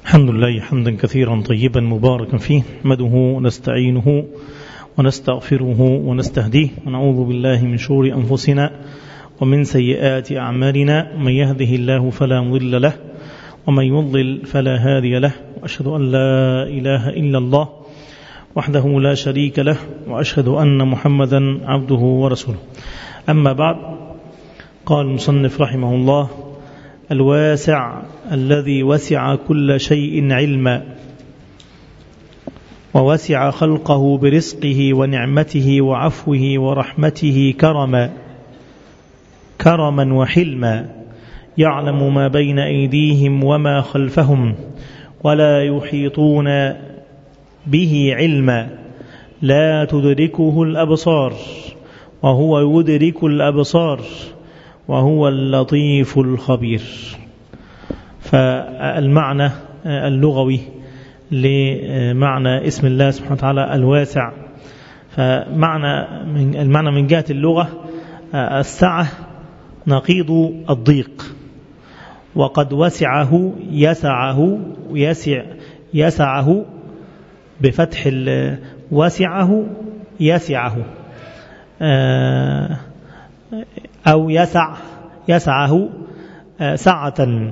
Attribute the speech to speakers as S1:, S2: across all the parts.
S1: الحمد لله حمدا كثيرا طيبا مباركا فيه، نحمده ونستعينه ونستغفره ونستهديه، ونعوذ بالله من شرور أنفسنا ومن سيئات أعمالنا، من يهده الله فلا مضل له ومن يضلل فلا هادي له، وأشهد أن لا إله إلا الله وحده لا شريك له، وأشهد أن محمدا عبده ورسوله. أما بعد، قال المصنف رحمه الله: الواسع الذي وسع كل شيء علما، ووسع خلقه برزقه ونعمته وعفوه ورحمته كرما وحلما، يعلم ما بين أيديهم وما خلفهم ولا يحيطون به علما، لا تدركه الأبصار وهو يدرك الأبصار وهو اللطيف الخبير. فالمعنى اللغوي لمعنى اسم الله سبحانه وتعالى الواسع، المعنى من جهة اللغة السعة نقيض الضيق، وقد وسعه يسعه بفتح وسعه يسعه، أو يسعه سعة،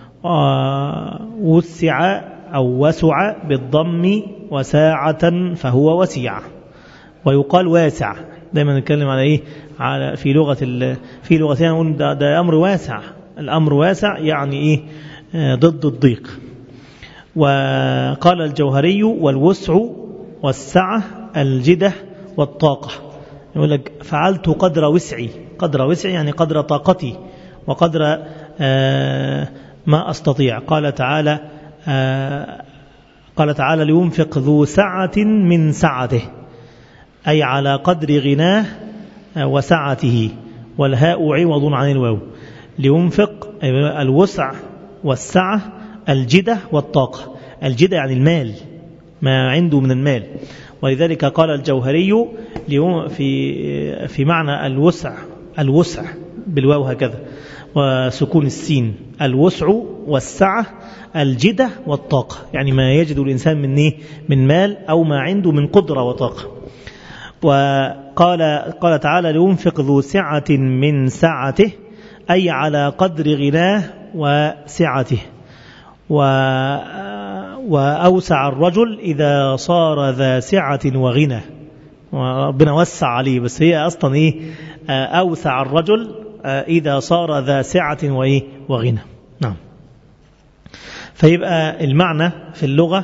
S1: وسع أو وسع بالضم وساعة فهو وسيع. ويقال واسع، دائما نتكلم على إيه؟ على في لغتنا نقول ده أمر واسع. الأمر واسع يعني إيه؟ ضد الضيق. وقال الجوهري: والوسع والسعة الجدة والطاقة. يقول لك فعلت قدر وسعي يعني قدر طاقتي وقدر ما أستطيع. قال تعالى: لينفق ذو سعة من سعته، أي على قدر غناه وسعته، والهاء عوض عن الواو. لينفق الوسع والسعة الجدة والطاقة. الجدة يعني المال، ما عنده من المال. ولذلك قال الجوهري في معنى الوسع بالواو هكذا وسكون السين: الوسع والسعة الجدة والطاقة، يعني ما يجد الإنسان من مال أو ما عنده من قدرة وطاقة. وقال تعالى: لينفق ذو سعة من سعته، أي على قدر غناه وسعته. وأوسع الرجل إذا صار ذا سعة وغنى، وربنا وسع عليه، بس هي أصلا إيه؟ أوسع الرجل إذا صار ذا سعة وغنى. نعم. فيبقى المعنى في اللغة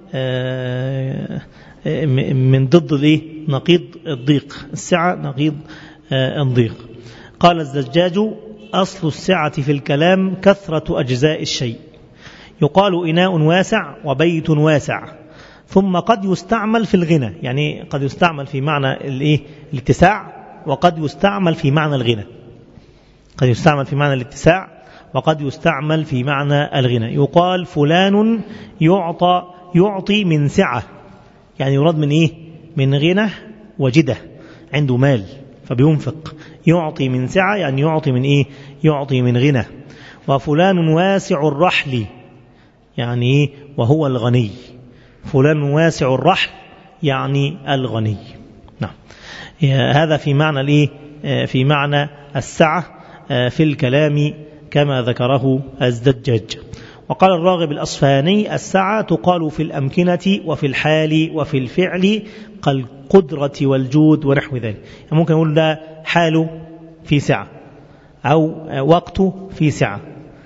S1: من ضد نقيض الضيق. السعة نقيض الضيق. قال الزجاج: أصل السعة في الكلام كثرة أجزاء الشيء، يقال إناء واسع وبيت واسع. ثم قد يستعمل في الغنى، يعني قد يستعمل في معنى الاتساع، وقد يستعمل في معنى الغنى. قد يستعمل في معنى الاتساع وقد يستعمل في معنى الغنى. يقال فلان يعطي من سعة، يعني يراد من من غنى وجدة، عنده مال فبينفق. يعطي من سعة يعني يعطي من يعطي من غنى. وفلان واسع الرحل، يعني وهو الغني. فلان واسع الرحل يعني الغني. نعم. هذا في معنى في معنى السعة في الكلام كما ذكره الزجاج. وقال الراغب الأصفهاني: السعة تقال في الأمكنة وفي الحال وفي الفعل كالقدرة والجود ونحو ذلك. يعني ممكن نقول ده حاله في سعة، أو وقته في سعة،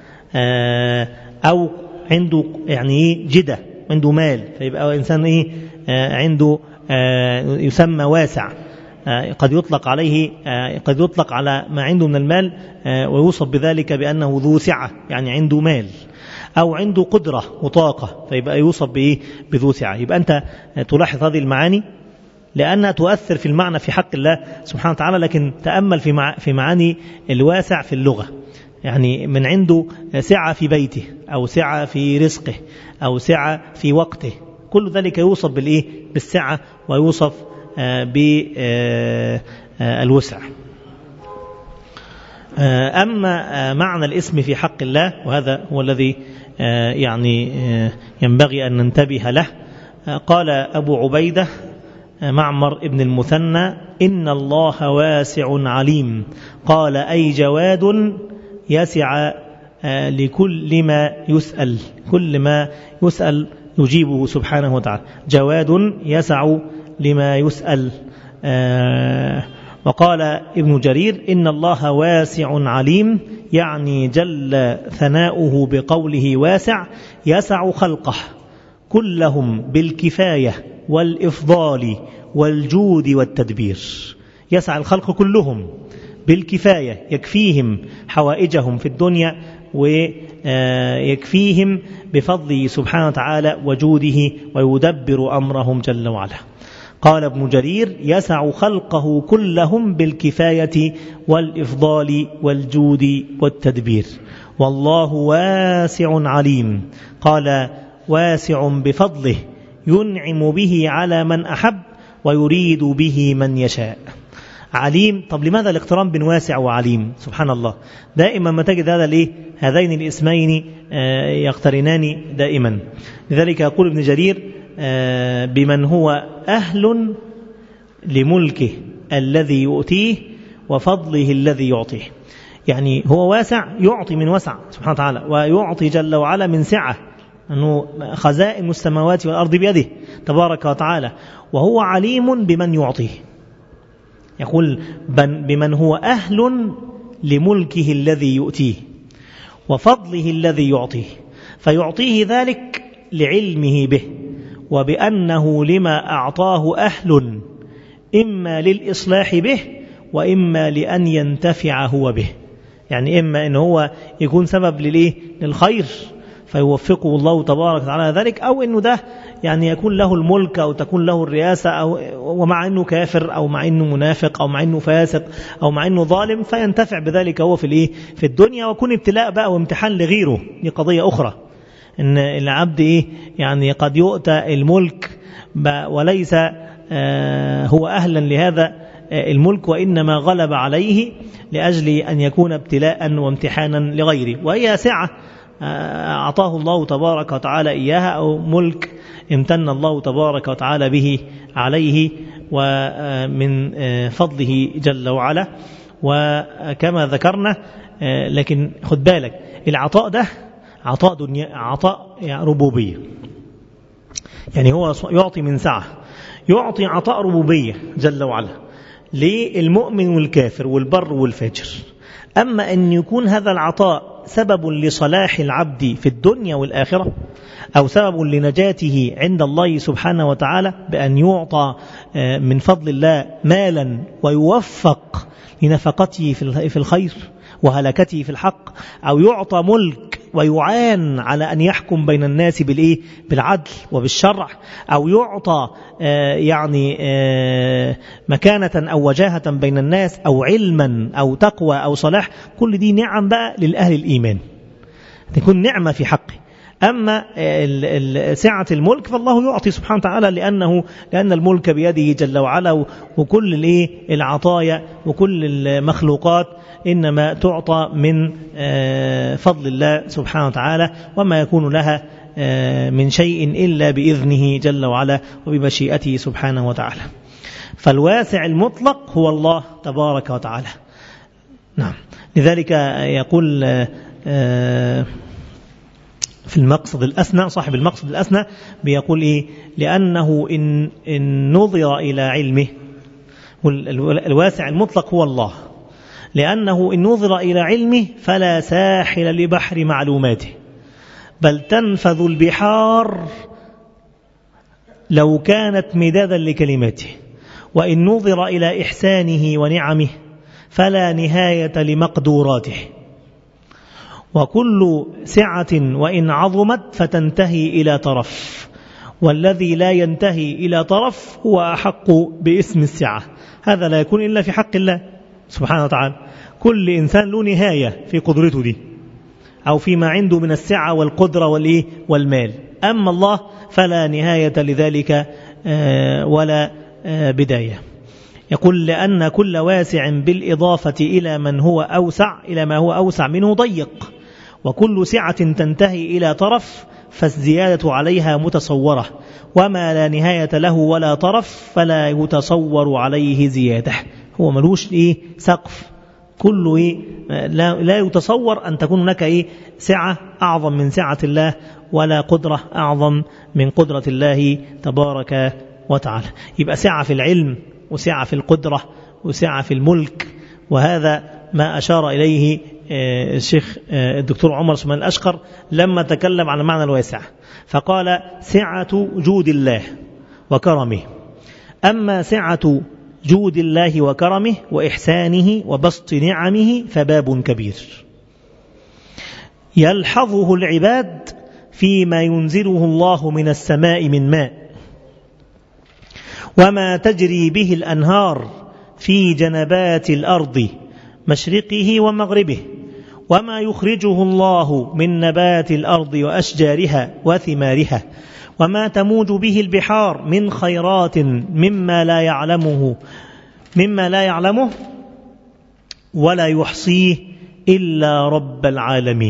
S1: أو عنده جدة، عنده مال، فيبقى إنسان عنده يسمى واسع. قد يطلق عليه، قد يطلق على ما عنده من المال ويوصف بذلك بأنه ذو سعة، يعني عنده مال، أو عنده قدرة وطاقة، فيبقى يوصف بذو سعة. يبقى أنت تلاحظ هذه المعاني لأنها تؤثر في المعنى في حق الله سبحانه وتعالى، لكن تأمل في معاني الواسع في اللغة. يعني من عنده سعة في بيته، أو سعة في رزقه، أو سعة في وقته، كل ذلك يوصف بالسعة ويوصف بالوسع. أما معنى الاسم في حق الله، وهذا هو الذي يعني ينبغي أن ننتبه له، قال أبو عبيدة معمر ابن المثنى: إن الله واسع عليم. قال: أي جواد يسع لكل ما يسأل، كل ما يسأل يجيبه سبحانه وتعالى، جواد يسع لما يسأل. وقال ابن جرير: إن الله واسع عليم، يعني جل ثناؤه بقوله واسع، يسع خلقه كلهم بالكفاية والإفضال والجود والتدبير. يسع الخلق كلهم بالكفاية، يكفيهم حوائجهم في الدنيا ويكفيهم بفضله سبحانه وتعالى وجوده، ويدبر أمرهم جل وعلا. قال ابن جرير: يسع خلقه كلهم بالكفاية والإفضال والجود والتدبير، والله واسع عليم. قال: واسع بفضله ينعم به على من أحب ويريد به من يشاء. عليم. طب لماذا الاقتران بين واسع وعليم؟ سبحان الله، دائما ما تجد هذا ليه هذين الاسمين يقترنان دائما. لذلك يقول ابن جرير: بمن هو أهل لملكه الذي يؤتيه وفضله الذي يعطيه. يعني هو واسع، يعطي من وسع سبحانه وتعالى، ويعطي جل وعلا من سعة، أنه خزائن السماوات والأرض بيده تبارك وتعالى. وهو عليم بمن يعطيه، يقول: بمن هو أهل لملكه الذي يؤتيه وفضله الذي يعطيه، فيعطيه ذلك لعلمه به، وبأنه لما أعطاه أهل، إما للإصلاح به وإما لأن ينتفع هو به. يعني إما أنه هو يكون سبب للخير فيوفقه الله تبارك وتعالى ذلك، أو أنه ده يعني يكون له الملك أو تكون له الرئاسة، أو ومع أنه كافر أو مع أنه منافق أو مع أنه فاسق أو مع أنه ظالم، فينتفع بذلك هو في الدنيا، ويكون ابتلاء بقى وامتحان لغيره. دي قضية أخرى، إن العبد يعني قد يؤتى الملك وليس هو أهلا لهذا الملك، وإنما غلب عليه لأجل أن يكون ابتلاء وامتحانا لغيره، وهي سعة أعطاه الله تبارك وتعالى إياها، أو ملك امتن الله تبارك وتعالى به عليه ومن فضله جل وعلا. وكما ذكرنا، لكن خد بالك، العطاء ده عطاء دنيا، عطاء ربوبية، يعني هو يعطي من سعة، يعطي عطاء ربوبية جل وعلا للمؤمن والكافر والبر والفاجر. أما أن يكون هذا العطاء سبب لصلاح العبد في الدنيا والآخرة، أو سبب لنجاته عند الله سبحانه وتعالى بأن يعطى من فضل الله مالا ويوفق لنفقته في الخير وهلكته في الحق، أو يعطى ملك ويعان على أن يحكم بين الناس بالعدل وبالشرع، أو يعطى يعني مكانة أو وجاهة بين الناس، أو علما أو تقوى أو صلاح، كل دي نعم بقى للأهل الإيمان، تكون نعمة في حقه. أما سعة الملك فالله يعطي سبحانه وتعالى، لأن الملك بيده جل وعلا، وكل العطايا وكل المخلوقات إنما تعطى من فضل الله سبحانه وتعالى، وما يكون لها من شيء إلا بإذنه جل وعلا وبمشيئته سبحانه وتعالى. فالواسع المطلق هو الله تبارك وتعالى. نعم، لذلك يقول في المقصد الأسنى، صاحب المقصد الأسنى بيقول لأنه إن نظر إلى علمه، الواسع المطلق هو الله، لأنه إن نظر إلى علمه فلا ساحل لبحر معلوماته، بل تنفذ البحار لو كانت مدادا لكلماته. وإن نظر إلى إحسانه ونعمه فلا نهاية لمقدوراته، وكل سعة وإن عظمت فتنتهي إلى طرف، والذي لا ينتهي إلى طرف هو أحق باسم السعة. هذا لا يكون إلا في حق الله سبحانه وتعالى. كل إنسان له نهاية في قدرته دي، أو فيما عنده من السعة والقدرة والمال. أما الله فلا نهاية لذلك ولا بداية. يقول لأن كل واسع بالإضافة إلى ما هو أوسع منه ضيق، وكل سعة تنتهي إلى طرف فالزيادة عليها متصورة، وما لا نهاية له ولا طرف فلا يتصور عليه زيادة. هو ملوش سقف، كله لا يتصور أن تكون هناك سعة أعظم من سعة الله، ولا قدرة أعظم من قدرة الله تبارك وتعالى. يبقى سعة في العلم، وسعة في القدرة، وسعة في الملك. وهذا ما أشار إليه الشيخ الدكتور عمر سليمان الأشقر لما تكلم عن معنى الواسع، فقال سعة جود الله وكرمه. أما سعة جود الله وكرمه وإحسانه وبسط نعمه فباب كبير يلحظه العباد فيما ينزله الله من السماء من ماء، وما تجري به الأنهار في جنبات الأرض مشرقه ومغربه، وما يخرجه الله من نبات الأرض وأشجارها وثمارها، وما تموج به البحار من خيرات مما لا يعلمه ولا يحصيه إلا رب العالمين.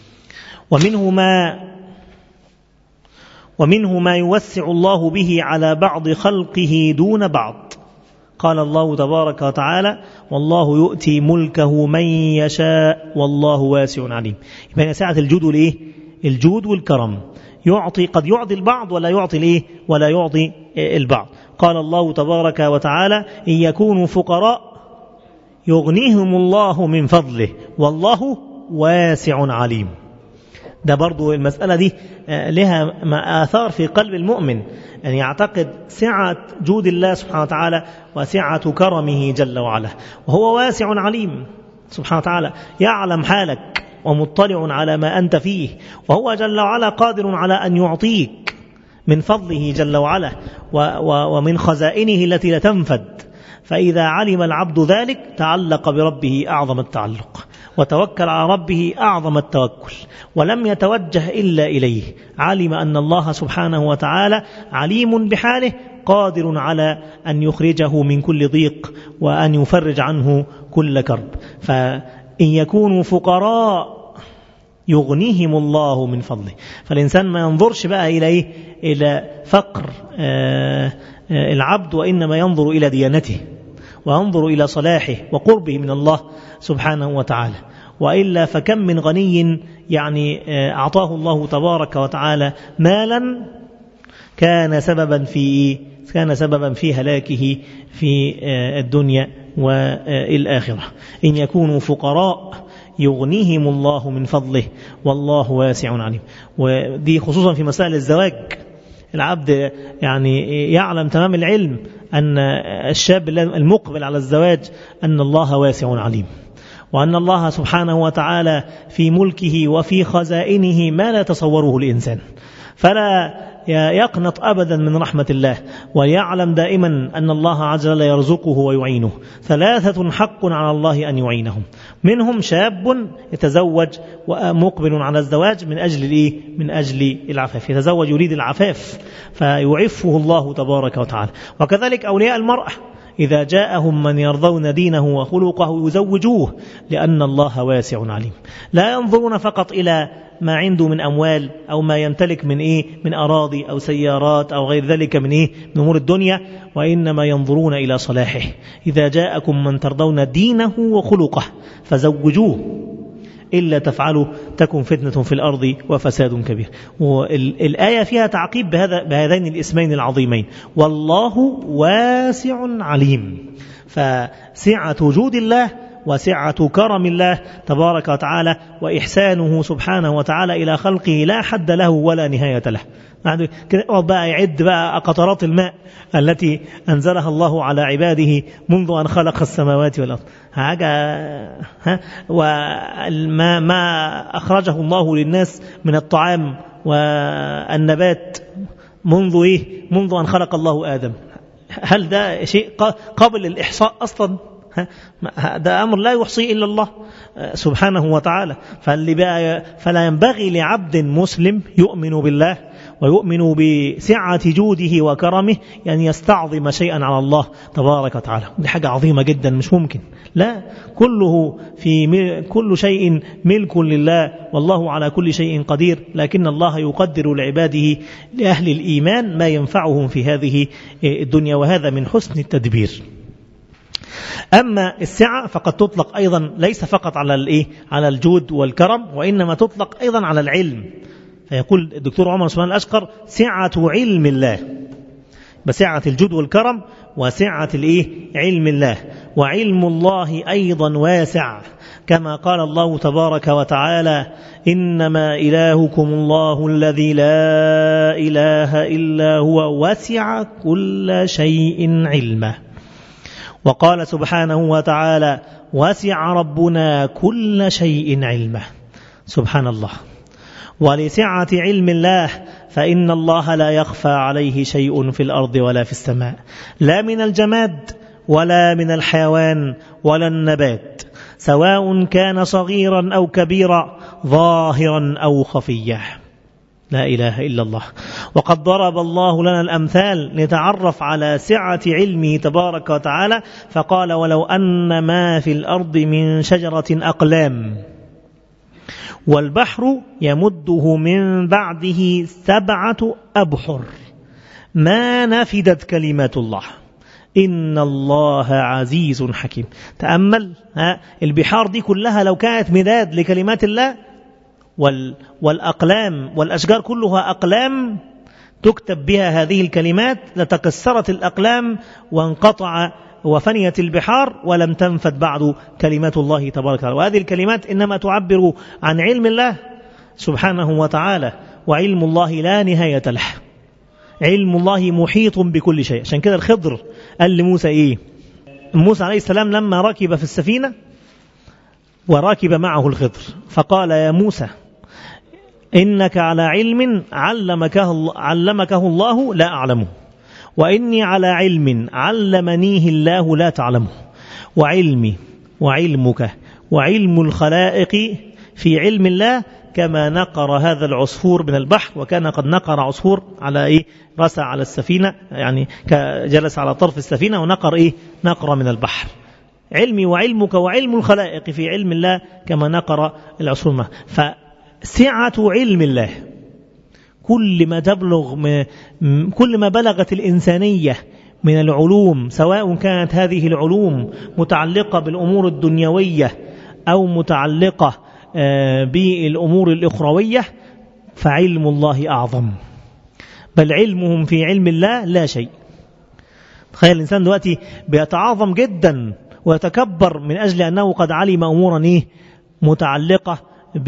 S1: ومنه ما يوسع الله به على بعض خلقه دون بعض. قال الله تبارك وتعالى والله يؤتي ملكه من يشاء والله واسع عليم. يبقى ساعة الجود الجود والكرم، قد يعطي البعض ولا يعطي البعض. قال الله تبارك وتعالى إن يكونوا فقراء يغنيهم الله من فضله والله واسع عليم. ده برضو المسألة دي لها آثار في قلب المؤمن، أن يعتقد سعة جود الله سبحانه وتعالى وسعة كرمه جل وعلا، وهو واسع عليم سبحانه وتعالى، يعلم حالك ومطلع على ما أنت فيه، وهو جل وعلا قادر على أن يعطيك من فضله جل وعلا ومن خزائنه التي لا تنفد. فإذا علم العبد ذلك تعلق بربه أعظم التعلق، وتوكل على ربه أعظم التوكل، ولم يتوجه إلا إليه. علم أن الله سبحانه وتعالى عليم بحاله، قادر على أن يخرجه من كل ضيق وأن يفرج عنه كل كرب. فإن يكونوا فقراء يغنيهم الله من فضله. فالإنسان ما ينظرش بقى إلى فقر العبد، وإنما ينظر إلى ديانته، وينظر إلى صلاحه وقربه من الله سبحانه وتعالى. وإلا فكم من غني أعطاه الله تبارك وتعالى مالا كان سببا في هلاكه في الدنيا والآخرة. إن يكونوا فقراء يغنيهم الله من فضله والله واسع عليم. ودي خصوصا في مسائل الزواج، العبد يعلم تمام العلم أن الشاب المقبل على الزواج أن الله واسع عليم، وأن الله سبحانه وتعالى في ملكه وفي خزائنه ما لا تصوره الإنسان، فلا يقنط أبدا من رحمة الله، ويعلم دائما أن الله عز وجل يرزقه ويعينه. 3 حق على الله أن يعينهم، منهم شاب يتزوج ومقبل على الزواج من أجل العفاف، يتزوج يريد العفاف فيعفه الله تبارك وتعالى. وكذلك أولياء المرأة إذا جاءهم من يرضون دينه وخلقه يزوجوه، لأن الله واسع عليم. لا ينظرون فقط إلى ما عنده من أموال أو ما يمتلك من أراضي أو سيارات أو غير ذلك من أمور الدنيا، وإنما ينظرون إلى صلاحه. إذا جاءكم من ترضون دينه وخلقه فزوجوه، إلا تفعلوا تكن فتنة في الأرض وفساد كبير. والآية فيها تعقيب بهذين الاسمين العظيمين، والله واسع عليم. فسعة وجود الله وسعة كرم الله تبارك وتعالى وإحسانه سبحانه وتعالى إلى خلقه لا حد له ولا نهاية له. بقى يعد بقى قطرات الماء التي أنزلها الله على عباده منذ أن خلق السماوات والأرض، وما أخرجه الله للناس من الطعام والنبات منذ أن خلق الله آدم. هل ده شيء قابل للإحصاء أصلا؟
S2: ده أمر لا يحصيه إلا الله سبحانه وتعالى. فلا ينبغي لعبد مسلم يؤمن بالله ويؤمن بسعة جوده وكرمه يعني يستعظم شيئا على الله تبارك وتعالى. دي حاجة عظيمة جدا مش ممكن، لا، كل شيء ملك لله والله على كل شيء قدير، لكن الله يقدر لعباده لأهل الإيمان ما ينفعهم في هذه الدنيا، وهذا من حسن التدبير. أما السعة فقد تطلق أيضا ليس فقط على الجود والكرم، وإنما تطلق أيضا على العلم. فيقول الدكتور عمر عثمان الأشقر سعة علم الله، بسعة الجود والكرم وسعة علم الله. وعلم الله أيضا واسع، كما قال الله تبارك وتعالى إنما إلهكم الله الذي لا إله إلا هو وسع كل شيء علما. وقال سبحانه وتعالى وسع ربنا كل شيء علما. سبحان الله. ولسعة علم الله فإن الله لا يخفى عليه شيء في الأرض ولا في السماء، لا من الجماد ولا من الحيوان ولا النبات، سواء كان صغيرا أو كبيرا، ظاهرا أو خفيا. لا إله إلا الله. وقد ضرب الله لنا الأمثال لنتعرف على سعة علمه تبارك وتعالى، فقال ولو أن ما في الأرض من شجرة أقلام والبحر يمده من بعده 7 أبحر ما نفدت كلمات الله إن الله عزيز حكيم. تأمل البحار دي كلها لو كانت مداد لكلمات الله، والأقلام والأشجار كلها أقلام تكتب بها هذه الكلمات، لتكسرت الأقلام وانقطع وفنيت البحار ولم تنفد بعد كلمات الله تبارك وتعالى. وهذه الكلمات إنما تعبر عن علم الله سبحانه وتعالى، وعلم الله لا نهاية له. علم الله محيط بكل شيء. عشان كده الخضر قال لموسى موسى عليه السلام لما ركب في السفينة وركب معه الخضر فقال يا موسى إنك على علم علمكه الله لا أعلمه، وإني على علم علمنيه الله لا تعلمه، وعلمي وعلمك وعلم الخلائق في علم الله كما نقر هذا العصفور من البحر. وكان قد نقر عصفور على رسى على السفينة، يعني جلس على طرف السفينة ونقر نقر من البحر. علمي وعلمك وعلم الخلائق في علم الله كما نقر العصفور. فسعة علم الله كل ما بلغت الإنسانية من العلوم، سواء كانت هذه العلوم متعلقة بالأمور الدنيوية أو متعلقة بالأمور الأخروية، فعلم الله أعظم، بل علمهم في علم الله لا شيء. تخيل الإنسان دلوقتي بيتعاظم جدا ويتكبر من أجل أنه قد علم أمورا متعلقة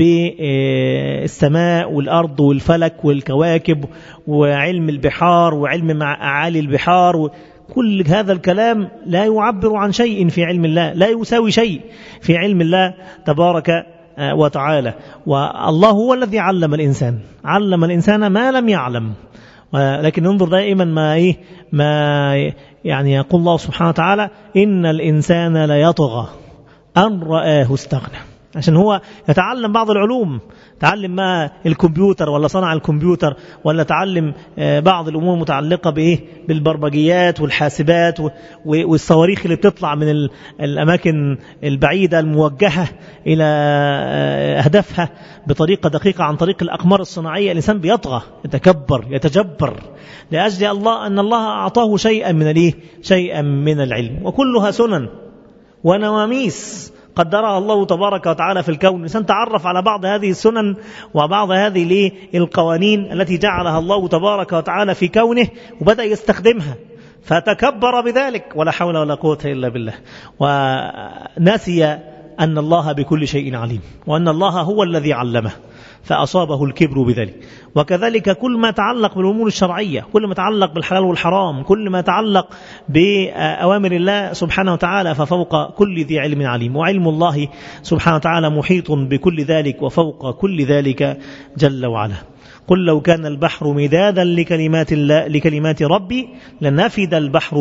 S2: بالسماء والأرض والفلك والكواكب وعلم البحار وعلم مع أعالي البحار. كل هذا الكلام لا يعبر عن شيء في علم الله، لا يساوي شيء في علم الله تبارك وتعالى. والله هو الذي علم الإنسان ما لم يعلم. لكن ننظر دائما ما يعني يقول الله سبحانه وتعالى إن الإنسان ليطغى أن رآه استغنى، عشان هو يتعلم بعض العلوم، تعلم ما الكمبيوتر ولا صنع الكمبيوتر، ولا تعلم بعض الأمور المتعلقة بالبرمجيات والحاسبات والصواريخ اللي بتطلع من الأماكن البعيدة الموجهة إلى أهدافها بطريقة دقيقة عن طريق الأقمار الصناعية. الإنسان بيطغى، يتجبر لأجل الله أن الله أعطاه شيئا من العلم، وكلها سنن ونواميس قدرها الله تبارك وتعالى في الكون. الإنسان تعرف على بعض هذه السنن وبعض هذه القوانين التي جعلها الله تبارك وتعالى في كونه، وبدأ يستخدمها فتكبر بذلك، ولا حول ولا قوة إلا بالله، ونسي أن الله بكل شيء عليم، وأن الله هو الذي علمه فأصابه الكبر بذلك. وكذلك كل ما يتعلق بالأمور الشرعية، كل ما يتعلق بالحلال والحرام، كل ما يتعلق بأوامر الله سبحانه وتعالى، ففوق كل ذي علم عليم. وعلم الله سبحانه وتعالى محيط بكل ذلك وفوق كل ذلك جل وعلا. قل لو كان البحر مدادا لكلمات ربي لنفد البحر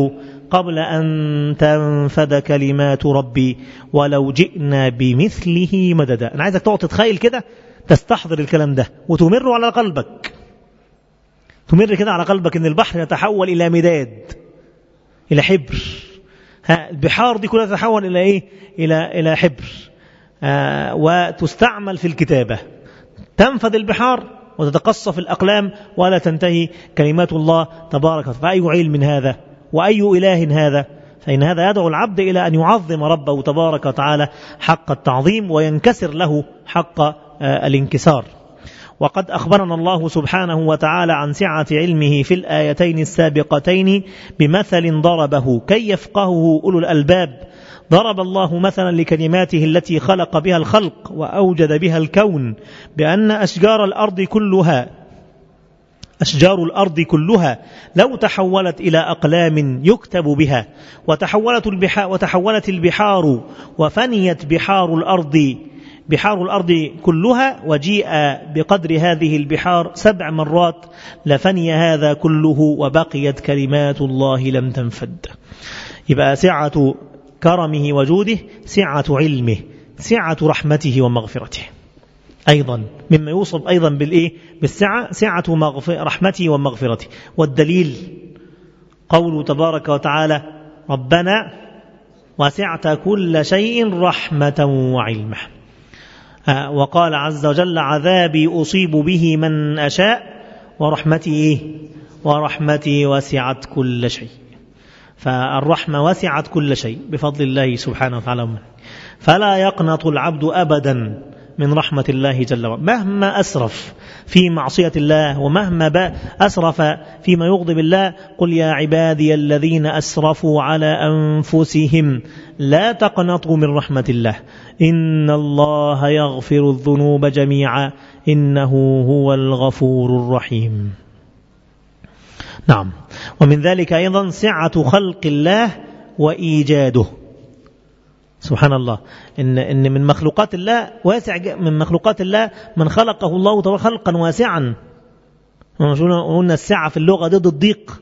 S2: قبل أن تنفد كلمات ربي ولو جئنا بمثله مددا. أنا عايزك تقعد تتخيل كده، تستحضر الكلام ده وتمر على قلبك، تمر كده على قلبك إن البحر يتحول إلى مداد، إلى حبر. البحار دي كلها تتحول إلى إيه؟ إلى حبر، وتستعمل في الكتابة. تنفد البحار وتتقصف الأقلام ولا تنتهي كلمات الله تبارك وتعالى. فأي علم هذا وأي إله هذا؟ فإن هذا يدعو العبد إلى أن يعظم ربه تبارك وتعالى حق التعظيم وينكسر له حق الانكسار. وقد أخبرنا الله سبحانه وتعالى عن سعة علمه في الآيتين السابقتين بمثل ضربه كي يفقهه أولو الألباب. ضرب الله مثلا لكلماته التي خلق بها الخلق وأوجد بها الكون بأن أشجار الأرض كلها لو تحولت إلى أقلام يكتب بها وتحولت البحار وفنيت بحار الأرض كلها وجيء بقدر هذه البحار 7 مرات لفني هذا كله وبقيت كلمات الله لم تنفد. يبقى سعة كرمه وجوده، سعة علمه، سعة رحمته ومغفرته. أيضا مما يوصف أيضا بالسعة سعة رحمته ومغفرته. والدليل قوله تبارك وتعالى ربنا وسعت كل شيء رحمة وعلمه. وقال عز وجل عذابي أصيب به من أشاء ورحمتي وسعت كل شيء. فالرحمة وسعت كل شيء بفضل الله سبحانه وتعالى. فلا يقنط العبد أبدا من رحمة الله جل وعلا مهما أسرف في معصية الله ومهما أسرف فيما يغضب الله. قل يا عبادي الذين أسرفوا على أنفسهم لا تقنطوا من رحمة الله إن الله يغفر الذنوب جميعا إنه هو الغفور الرحيم. نعم. ومن ذلك أيضا سعة خلق الله وإيجاده. سبحان الله إن من مخلوقات الله واسع، من مخلوقات الله من خلقه الله خلقا واسعا. قلنا السعة في اللغة ضد الضيق.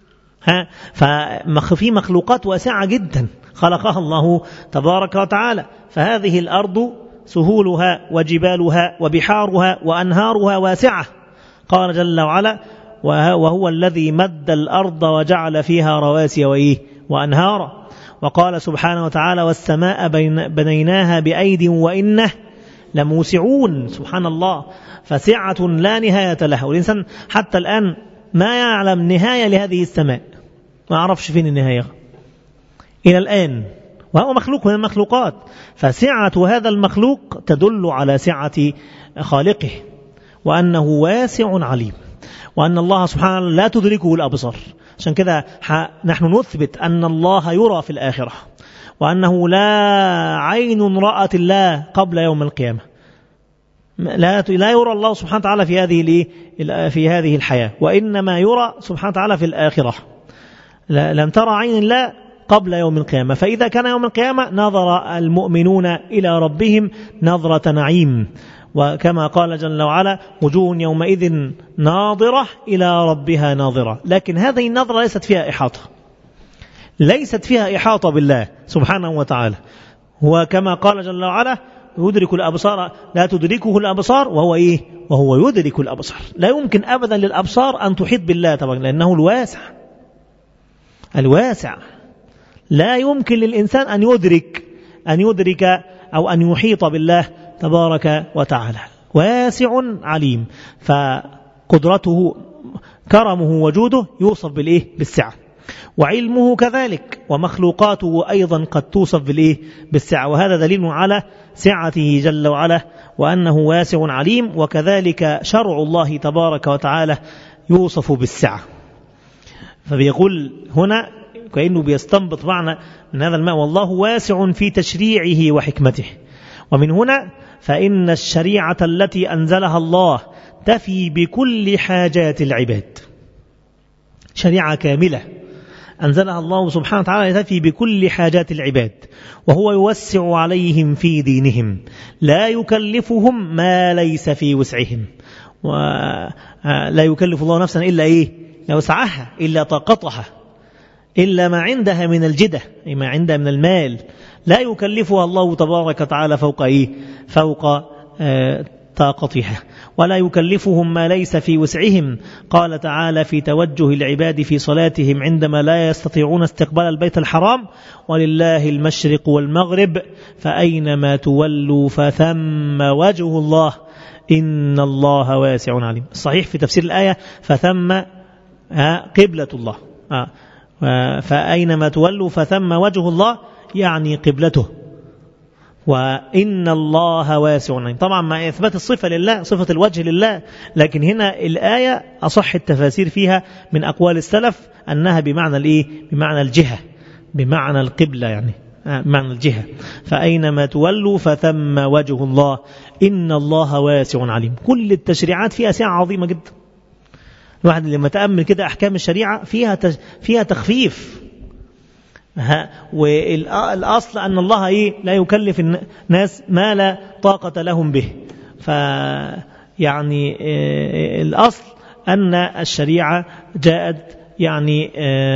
S2: ففي مخلوقات واسعة جدا خلقها الله تبارك وتعالى. فهذه الأرض سهولها وجبالها وبحارها وأنهارها واسعة. قال جل وعلا وهو الذي مد الأرض وجعل فيها رواسي وأنهارا. وقال سبحانه وتعالى والسماء بنيناها بأيد وإنه لموسعون. سبحان الله. فسعة لا نهاية لها، والإنسان حتى الآن ما يعلم نهاية لهذه السماء، ما يعرفش فين النهاية إلى الآن، وهو مخلوق من المخلوقات. فسعة هذا المخلوق تدل على سعة خالقه وأنه واسع عليم، وأن الله سبحانه لا تدركه الأبصار. عشان كده نحن نثبت أن الله يرى في الآخرة، وأنه لا عين رأت الله قبل يوم القيامة. لا يرى الله سبحانه وتعالى في هذه الحياة، وإنما يرى سبحانه وتعالى في الآخرة. لم ترى عين الله قبل يوم القيامة. فإذا كان يوم القيامة نظر المؤمنون إلى ربهم نظرة نعيم، وكما قال جل وعلا وجوه يومئذ ناظرة إلى ربها ناظرة. لكن هذه النظرة ليست فيها إحاطة بالله سبحانه وتعالى. وكما قال جل وعلا يدرك الأبصار لا تدركه الأبصار وهو يدرك الأبصار. لا يمكن أبدا للأبصار أن تحيط بالله طبعا، لأنه الواسع. لا يمكن للإنسان أن يدرك أو أن يحيط بالله تبارك وتعالى. واسع عليم. فقدرته كرمه وجوده يوصف بالسعة، وعلمه كذلك، ومخلوقاته أيضا قد توصف بالسعة. وهذا دليل على سعته جل وعلا وأنه واسع عليم. وكذلك شرع الله تبارك وتعالى يوصف بالسعة. فبيقول هنا كأنه بيستنبط معنى من هذا الماء والله واسع في تشريعه وحكمته. ومن هنا فإن الشريعة التي أنزلها الله تفي بكل حاجات العباد. شريعة كاملة أنزلها الله سبحانه وتعالى تفي بكل حاجات العباد، وهو يوسع عليهم في دينهم لا يكلفهم ما ليس في وسعهم. ولا يكلف الله نفسا إلا وسعها إلا طاقتها. إلا ما عندها من الجدة، أي ما عندها من المال، لا يكلفها الله تبارك وتعالى فوق طاقتها، ولا يكلفهم ما ليس في وسعهم. قال تعالى في توجه العباد في صلاتهم عندما لا يستطيعون استقبال البيت الحرام: ولله المشرق والمغرب فأينما تولوا فثم وجه الله إن الله واسع عليم. الصحيح في تفسير الآية فثم قبلة الله، فأينما تولوا فثم وجه الله يعني قبلته، وإن الله واسع عليم. طبعا مع إثبات الصفة لله، صفة الوجه لله، لكن هنا الآية أصح التفاسير فيها من أقوال السلف أنها بمعنى الإيه؟ بمعنى الجهة، بمعنى القبلة، يعني بمعنى الجهة. فأينما تولوا فثم وجه الله إن الله واسع عليم. كل التشريعات فيها سعة عظيمة جدا. الواحد لما تأمل كده أحكام الشريعة فيها تخفيف، والأصل أن الله لا يكلف الناس ما لا طاقة لهم به. فيعني الأصل أن الشريعة جاءت يعني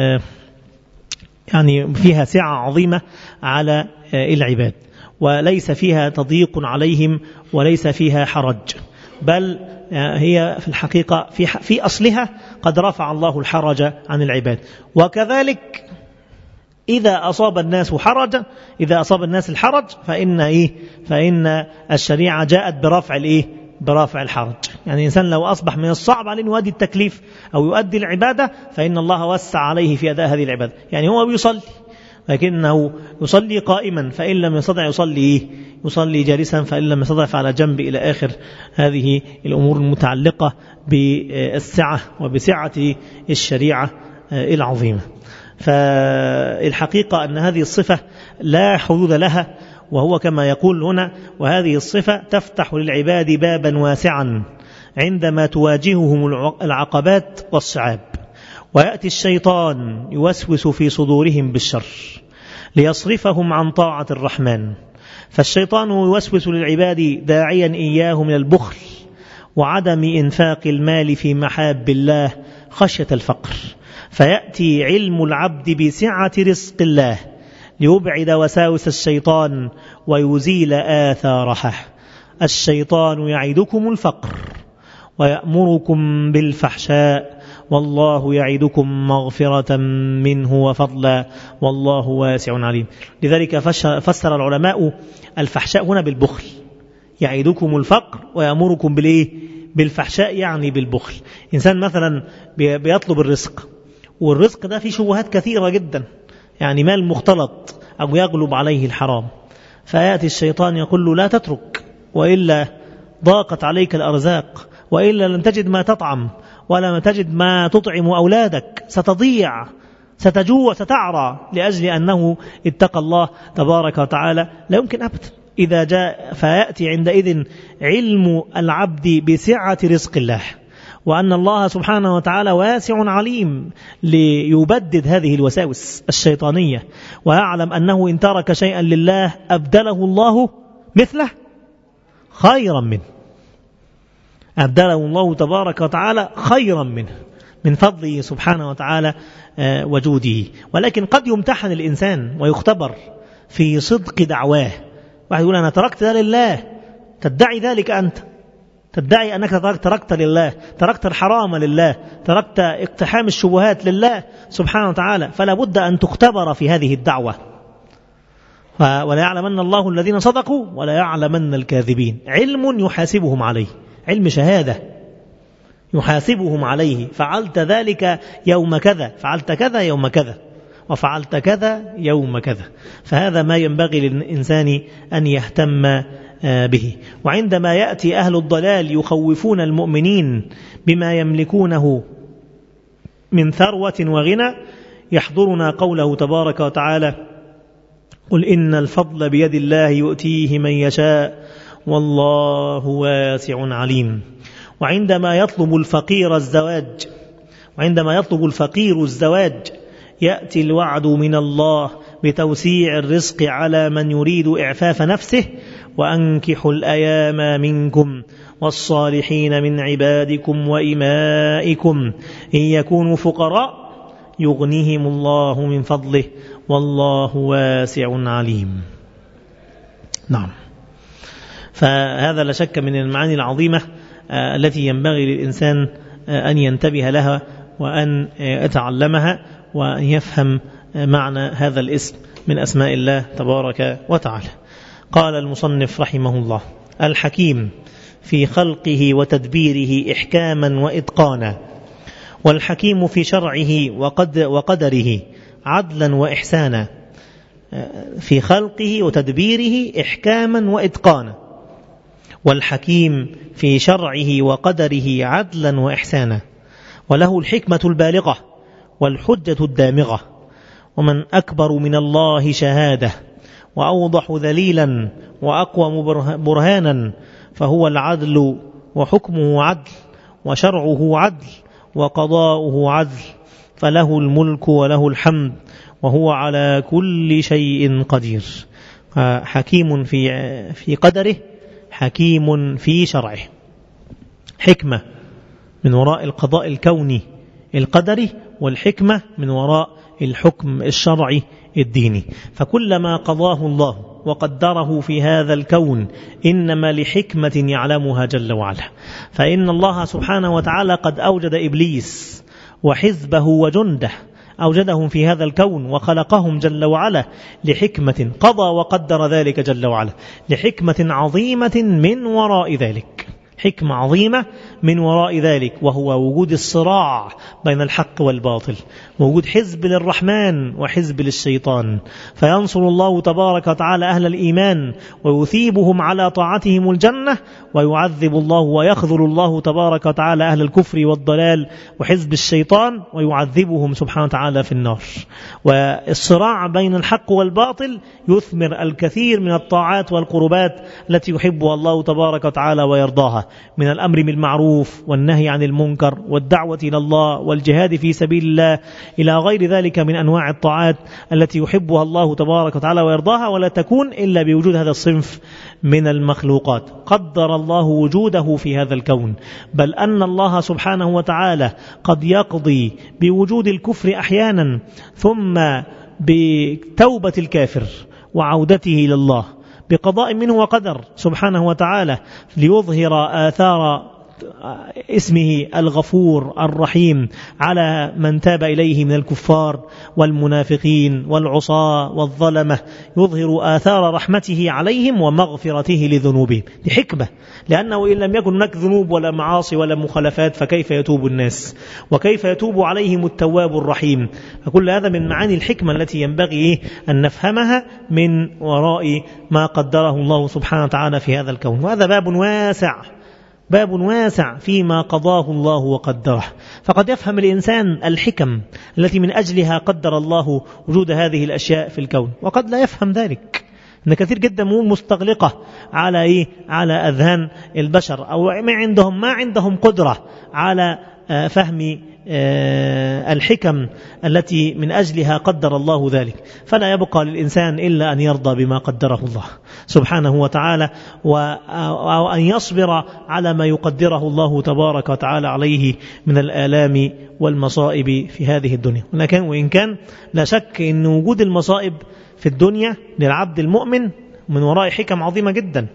S2: فيها سعة عظيمة على العباد، وليس فيها تضييق عليهم وليس فيها حرج، بل هي في الحقيقة في أصلها قد رفع الله الحرج عن العباد. وكذلك إذا أصاب الناس الحرج فإن الشريعة جاءت برفع الحرج. يعني الإنسان لو أصبح من الصعب عليه يؤدي التكليف أو يؤدي العبادة فإن الله وسع عليه في أداء هذه العبادة. يعني هو بيصلي لكنه يصلي قائما، فإن لم يستطع يصلي جالسا، فإن لم يستطع فعلى جنب، إلى آخر هذه الأمور المتعلقة بالسعة وبسعة الشريعة العظيمة. فالحقيقة أن هذه الصفة لا حدود لها، وهو كما يقول هنا: وهذه الصفة تفتح للعباد بابا واسعا عندما تواجههم العقبات والصعاب، ويأتي الشيطان يوسوس في صدورهم بالشر ليصرفهم عن طاعة الرحمن. فالشيطان يوسوس للعباد داعيا إياهم إلى البخل وعدم إنفاق المال في محاب الله خشية الفقر، فيأتي علم العبد بسعة رزق الله ليبعد وساوس الشيطان ويزيل آثارها. الشيطان يعدكم الفقر ويأمركم بالفحشاء والله يعدكم مغفرة منه وفضلا والله واسع عليم. لذلك فسر العلماء الفحشاء هنا بالبخل، يعدكم الفقر ويأمركم بالفحشاء، يعني بالبخل. إنسان مثلا بيطلب الرزق، والرزق ده فيه شبهات كثيرة جدا، يعني مال مختلط أو يغلب عليه الحرام، فيأتي الشيطان يقول له: لا تترك، وإلا ضاقت عليك الأرزاق، وإلا لن تجد ما تطعم ولا تجد ما تطعم أولادك، ستضيع، ستجوع، ستعرى، لأجل أنه اتقى الله تبارك وتعالى. لا يمكن أبدا. إذا جاء فيأتي عندئذ علم العبد بسعة رزق الله، وأن الله سبحانه وتعالى واسع عليم ليبدد هذه الوساوس الشيطانية، ويعلم أنه إن ترك شيئا لله أبدله الله مثله خيرا منه، أبدله الله تبارك وتعالى خيرا منه من فضله سبحانه وتعالى وجوده. ولكن قد يمتحن الإنسان ويختبر في صدق دعواه. واحد يقول: أنا تركت ده لله، تدعي ذلك أنت، تدعي أنك تركت لله، تركت الحرام لله، تركت اقتحام الشبهات لله سبحانه وتعالى، فلا بد أن تختبر في هذه الدعوة. ولا يعلمن الله الذين صدقوا ولا يعلمن الكاذبين. علم يحاسبهم عليه، علم شهادة يحاسبهم عليه. فعلت ذلك يوم كذا، فعلت كذا يوم كذا، وفعلت كذا يوم كذا. فهذا ما ينبغي للإنسان أن يهتم به. وعندما يأتي أهل الضلال يخوفون المؤمنين بما يملكونه من ثروة وغنى، يحضرنا قوله تبارك وتعالى: قل إن الفضل بيد الله يؤتيه من يشاء والله واسع عليم. وعندما يطلب الفقير الزواج يأتي الوعد من الله بتوسيع الرزق على من يريد إعفاف نفسه: وأنكحوا الأيام منكم والصالحين من عبادكم وإمائكم إن يكونوا فقراء يغنيهم الله من فضله والله واسع عليم. نعم. فهذا لا شك من المعاني العظيمة التي ينبغي للإنسان أن ينتبه لها وأن يتعلمها وأن يفهم معنى هذا الاسم من أسماء الله تبارك وتعالى. قال المصنف رحمه الله: الحكيم في خلقه وتدبيره إحكاما وإتقانا، والحكيم في شرعه وقدره عدلا وإحسانا. في خلقه وتدبيره إحكاما وإتقانا، والحكيم في شرعه وقدره عدلا وإحسانا، وله الحكمة البالغة والحجة الدامغة، ومن أكبر من الله شهادة، وأوضح دليلا، وأقوم برهانا، فهو العدل، وحكمه عدل، وشرعه عدل، وقضاؤه عدل، فله الملك وله الحمد، وهو على كل شيء قدير. حكيم في قدره، حكيم في شرعه. حكمة من وراء القضاء الكوني القدري، والحكمة من وراء الحكم الشرعي الديني. فكلما قضاه الله وقدره في هذا الكون إنما لحكمة يعلمها جل وعلا. فإن الله سبحانه وتعالى قد أوجد إبليس وحزبه وجنده، أوجدهم في هذا الكون وخلقهم جل وعلا لحكمة، قضى وقدر ذلك جل وعلا لحكمة عظيمة من وراء ذلك، حكمة عظيمة من وراء ذلك، وهو وجود الصراع بين الحق والباطل، وجود حزب للرحمن وحزب للشيطان، فينصر الله تبارك وتعالى أهل الإيمان ويثيبهم على طاعتهم الجنة، ويعذب الله ويخذل الله تبارك وتعالى أهل الكفر والضلال وحزب الشيطان ويعذبهم سبحانه وتعالى في النار. والصراع بين الحق والباطل يثمر الكثير من الطاعات والقربات التي يحبها الله تبارك وتعالى ويرضاها، من الأمر بالمعروف والنهي عن المنكر والدعوة إلى الله والجهاد في سبيل الله إلى غير ذلك من أنواع الطاعات التي يحبها الله تبارك وتعالى ويرضاها، ولا تكون إلا بوجود هذا الصنف من المخلوقات. قدر الله وجوده في هذا الكون، بل أن الله سبحانه وتعالى قد يقضي بوجود الكفر أحيانا، ثم بتوبة الكافر وعودته إلى الله بقضاء منه وقدر سبحانه وتعالى، ليظهر آثار اسمه الغفور الرحيم على من تاب إليه من الكفار والمنافقين والعصاة والظلمة، يظهر آثار رحمته عليهم ومغفرته لذنوبهم. دي حكمة، لأنه إن لم يكن هناك ذنوب ولا معاصي ولا مخالفات فكيف يتوب الناس، وكيف يتوب عليهم التواب الرحيم؟ فكل هذا من معاني الحكمة التي ينبغي أن نفهمها من وراء ما قدره الله سبحانه وتعالى في هذا الكون. وهذا باب واسع فيما قضاه الله وقدره. فقد يفهم الإنسان الحكم التي من أجلها قدر الله وجود هذه الأشياء في الكون، وقد لا يفهم ذلك، إن كثير جدا مستغلقة على أذهان البشر، أو ما عندهم قدرة على فهم الحكم التي من أجلها قدر الله ذلك. فلا يبقى للإنسان إلا أن يرضى بما قدره الله سبحانه وتعالى، وأن يصبر على ما يقدره الله تبارك وتعالى عليه من الآلام والمصائب في هذه الدنيا. وإن كان لا شك أن وجود المصائب في الدنيا للعبد المؤمن من وراء حكم عظيمة جدا،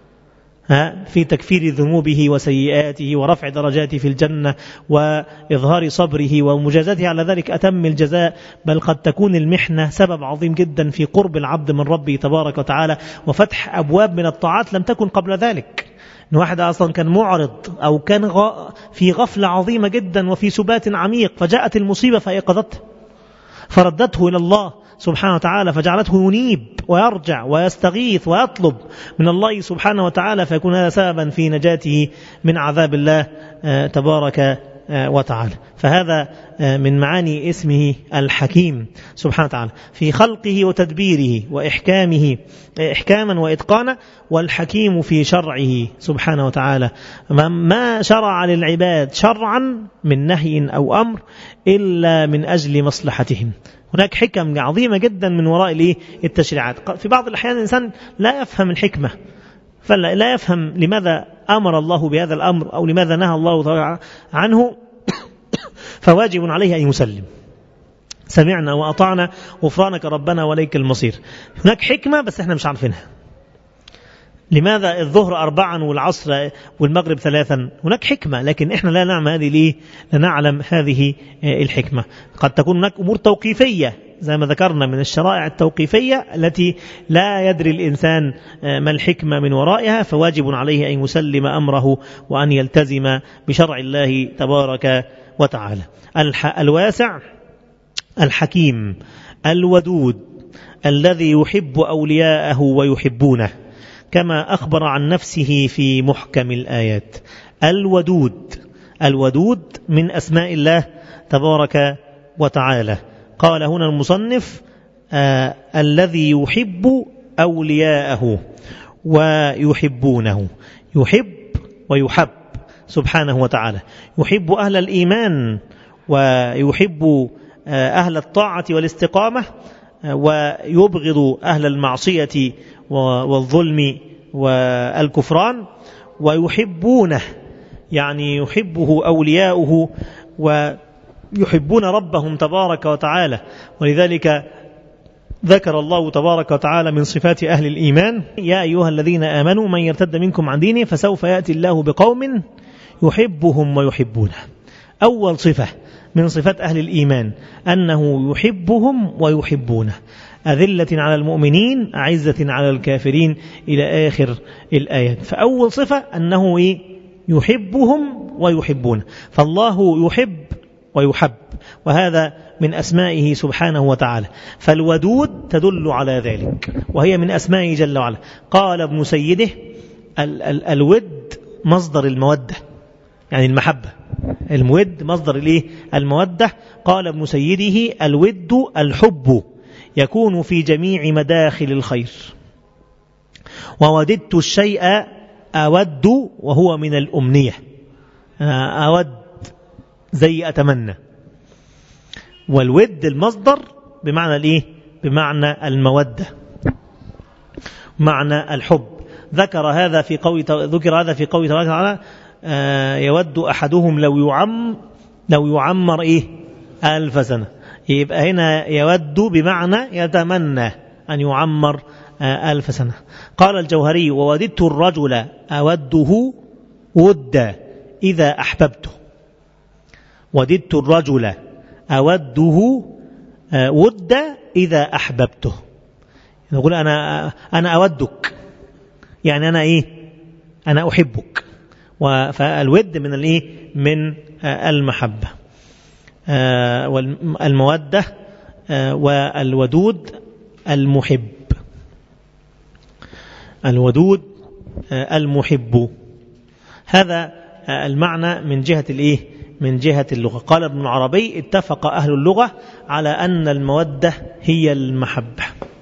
S2: في تكفير ذنوبه وسيئاته ورفع درجاته في الجنة وإظهار صبره ومجازاته على ذلك أتم الجزاء. بل قد تكون المحنة سبب عظيم جدا في قرب العبد من ربه تبارك وتعالى وفتح أبواب من الطاعات لم تكن قبل ذلك. إن واحد أصلا كان معرض أو كان في غفلة عظيمة جدا وفي سبات عميق، فجاءت المصيبة فأيقظته فردته إلى الله سبحانه وتعالى، فجعلته ينيب ويرجع ويستغيث ويطلب من الله سبحانه وتعالى، فيكون هذا سببا في نجاته من عذاب الله تبارك وتعالى. فهذا من معاني اسمه الحكيم سبحانه وتعالى في خلقه وتدبيره وإحكامه إحكاما وإتقانا، والحكيم في شرعه سبحانه وتعالى ما شرع للعباد شرعا من نهي أو أمر إلا من أجل مصلحتهم. هناك حكم عظيمة جدا من وراء التشريعات. في بعض الأحيان الإنسان لا يفهم الحكمة، فلا يفهم لماذا أمر الله بهذا الأمر أو لماذا نهى الله عنه، فواجب عليه أن يسلم. سمعنا وأطعنا غفرانك ربنا وليك المصير. هناك حكمة بس احنا مش عارفينها. لماذا الظهر 4 والعصر والمغرب 3؟ هناك حكمة لكن احنا لا نعلم هذه ليه؟ لا نعلم هذه الحكمة. قد تكون هناك أمور توقيفية زي ما ذكرنا من الشرائع التوقيفية التي لا يدري الإنسان ما الحكمة من ورائها، فواجب عليه أن يسلم أمره وأن يلتزم بشرع الله تبارك وتعالى. الواسع الحكيم الودود الذي يحب أولياءه ويحبونه كما أخبر عن نفسه في محكم الآيات. الودود من أسماء الله تبارك وتعالى. قال هنا المصنف الذي يحب أولياءه ويحبونه، يحب ويحب سبحانه وتعالى. يحب أهل الإيمان ويحب أهل الطاعة والاستقامة، ويبغض أهل المعصية والظلم والكفران، ويحبونه يعني يحبه أولياؤه ويحبون ربهم تبارك وتعالى. ولذلك ذكر الله تبارك وتعالى من صفات أهل الإيمان: يا أيها الذين آمنوا من يرتد منكم عن دينه فسوف يأتي الله بقوم يحبهم ويحبونه. أول صفة من صفات أهل الإيمان أنه يحبهم ويحبونه، أذلة على المؤمنين أعزة على الكافرين إلى آخر الآيات. فأول صفة أنه يحبهم ويحبونه، فالله يحب ويحب، وهذا من أسمائه سبحانه وتعالى. فالودود تدل على ذلك وهي من أسمائه جل وعلا. قال ابن سيده الود مصدر المودة، يعني المحبة. الود مصدر المودة. قال ابن سيده الود الحب يكون في جميع مداخل الخير. ووددت الشيء أود وهو من الأمنية، أود زي أتمنى. والود المصدر بمعنى بمعنى المودة، معنى الحب. ذكر هذا في قول تبارك وتعالى: يود أحدهم لو يعمر 1000 سنة. يبقى هنا يود بمعنى يتمنى أن يعمر 1000 سنة. قال الجوهري: ووددت الرجل أوده ودا إذا أحببته. وددت الرجل أوده ودا إذا أحببته. نقول أنا أودك، يعني أنا أحبك. فالود من المحبة والمودة. والودود المحب، الودود المحب. هذا المعنى من جهة اللغة. قال ابن العربي: اتفق أهل اللغة على أن المودة هي المحبة.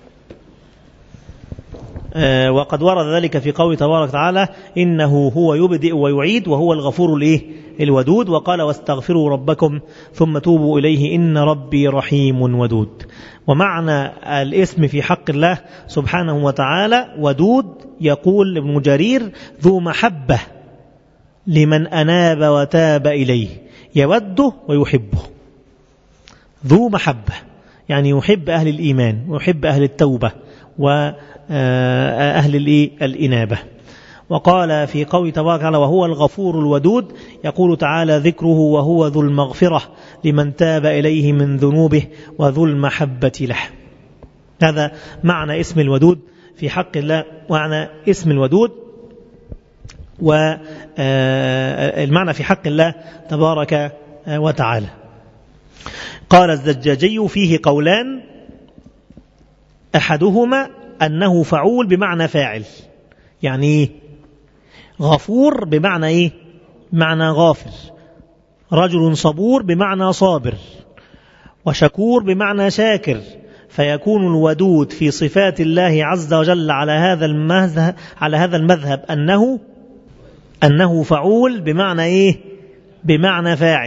S2: وقد ورد ذلك في قوله تبارك وتعالى: إنه هو يبدئ ويعيد وهو الغفور الودود. وقال: واستغفروا ربكم ثم توبوا إليه إن ربي رحيم ودود. ومعنى الاسم في حق الله سبحانه وتعالى ودود، يقول ابن جرير: ذو محبة لمن أناب وتاب إليه، يوده ويحبه. ذو محبة يعني يحب أهل الإيمان ويحب أهل التوبة وأهل الإنابة. وقال في قول تبارك وتعالى: وهو الغفور الودود، يقول تعالى ذكره: وهو ذو المغفرة لمن تاب إليه من ذنوبه وذو المحبة له. هذا معنى اسم الودود في حق الله، معنى اسم الودود والمعنى في حق الله تبارك وتعالى. قال الزجاجي: فيه قولان، أحدهما أنه فعول بمعنى فاعل، يعني غفور بمعنى معنى غافر. رجل صبور بمعنى صابر، وشكور بمعنى شاكر. فيكون الودود في صفات الله عز وجل على هذا المذهب أنه فعول بمعنى بمعنى فاعل،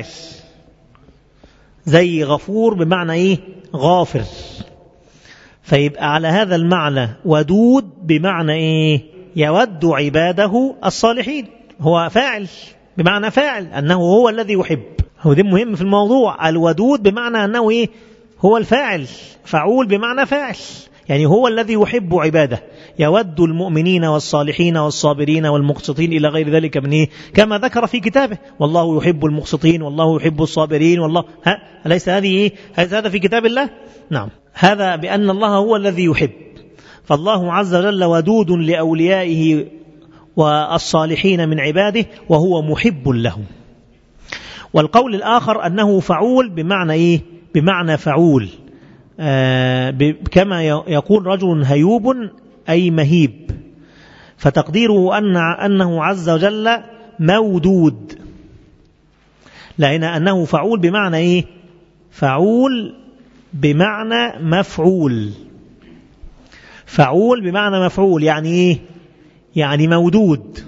S2: زي غفور بمعنى غافر. فيبقى على هذا المعنى ودود بمعنى يود عباده الصالحين. هو فاعل بمعنى فاعل، أنه هو الذي يحب. هو ده مهم في الموضوع. الودود بمعنى أنه هو الفاعل، فعول بمعنى فاعل، يعني هو الذي يحب عباده، يود المؤمنين والصالحين والصابرين والمقسطين إلى غير ذلك من إيه؟ كما ذكر في كتابه والله يحب المقسطين والله يحب الصابرين والله أليس هذه إيه؟ هذا في كتاب الله؟ نعم، هذا بأن الله هو الذي يحب. فالله عز وجل ودود لأوليائه والصالحين من عباده وهو محب لهم. والقول الآخر أنه فعول بمعنى إيه؟ بمعنى فعول، كما يقول رجل هيوب أي مهيب، فتقديره أنه عز وجل مودود، لأن أنه فعول بمعنى إيه؟ فعول بمعنى مفعول. فعول بمعنى مفعول يعني إيه؟ يعني مودود.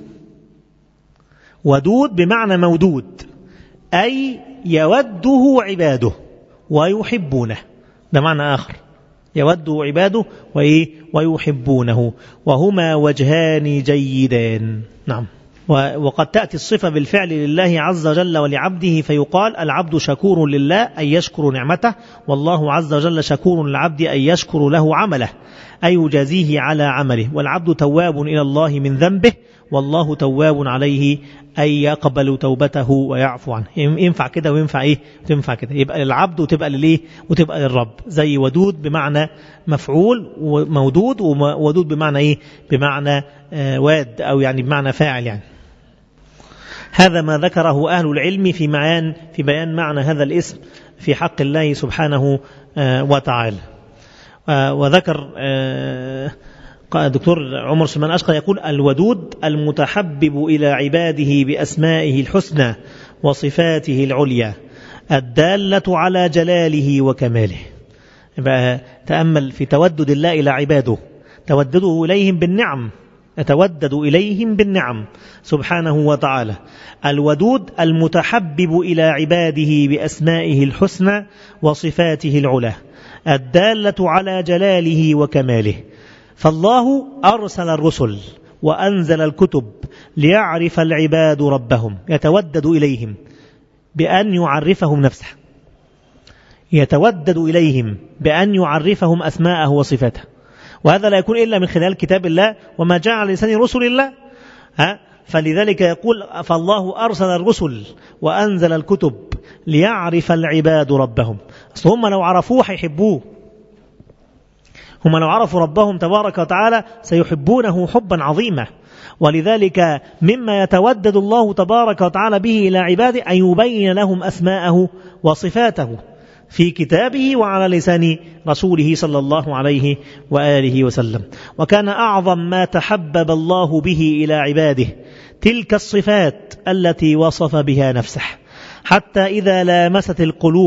S2: ودود بمعنى مودود أي يوده عباده ويحبونه، ده معنى آخر، يوده عباده ويحبونه، وهما وجهان جيدان. نعم. وقد تأتي الصفة بالفعل لله عز وجل ولعبده، فيقال العبد شكور لله أي يشكر نعمته، والله عز وجل شكور للعبد أي يشكر له عمله أي يجازيه على عمله، والعبد تواب إلى الله من ذنبه والله تواب عليه أي يقبل توبته ويعفو عنه. ينفع كده وينفع إيه؟ تنفع كده، يبقى للعبد وتبقى لليه وتبقى للرب، زي ودود بمعنى مفعول ومودود، وودود بمعنى إيه؟ بمعنى واد أو يعني بمعنى فاعل يعني. هذا ما ذكره أهل العلم في بيان معنى هذا الاسم في حق الله سبحانه وتعالى. وذكر الدكتور عمر سليمان أشقر يقول الودود المتحبب إلى عباده بأسمائه الحسنى وصفاته العليا الدالة على جلاله وكماله. يبقى تأمل في تودد الله إلى عباده، تودده إليهم بالنعم، يتودد إليهم بالنعم سبحانه وتعالى. الودود المتحبب إلى عباده بأسمائه الحسنى وصفاته العلى الدالة على جلاله وكماله. فالله أرسل الرسل وأنزل الكتب ليعرف العباد ربهم، يتودد إليهم بأن يعرفهم نفسه، يتودد إليهم بأن يعرفهم أسماءه وصفاته، وهذا لا يكون إلا من خلال كتاب الله وما جاء على لسان رسل الله. فلذلك يقول فالله أرسل الرسل وأنزل الكتب ليعرف العباد ربهم. أصل هم لو عرفوه هيحبوه، هم لو عرفوا ربهم تبارك وتعالى سيحبونه حبا عظيما. ولذلك مما يتودد الله تبارك وتعالى به إلى عباده أن يبين لهم أسماءه وصفاته في كتابه وعلى لسان رسوله صلى الله عليه وآله وسلم. وكان أعظم ما تحبب الله به إلى عباده تلك الصفات التي وصف بها نفسه، حتى إذا لامست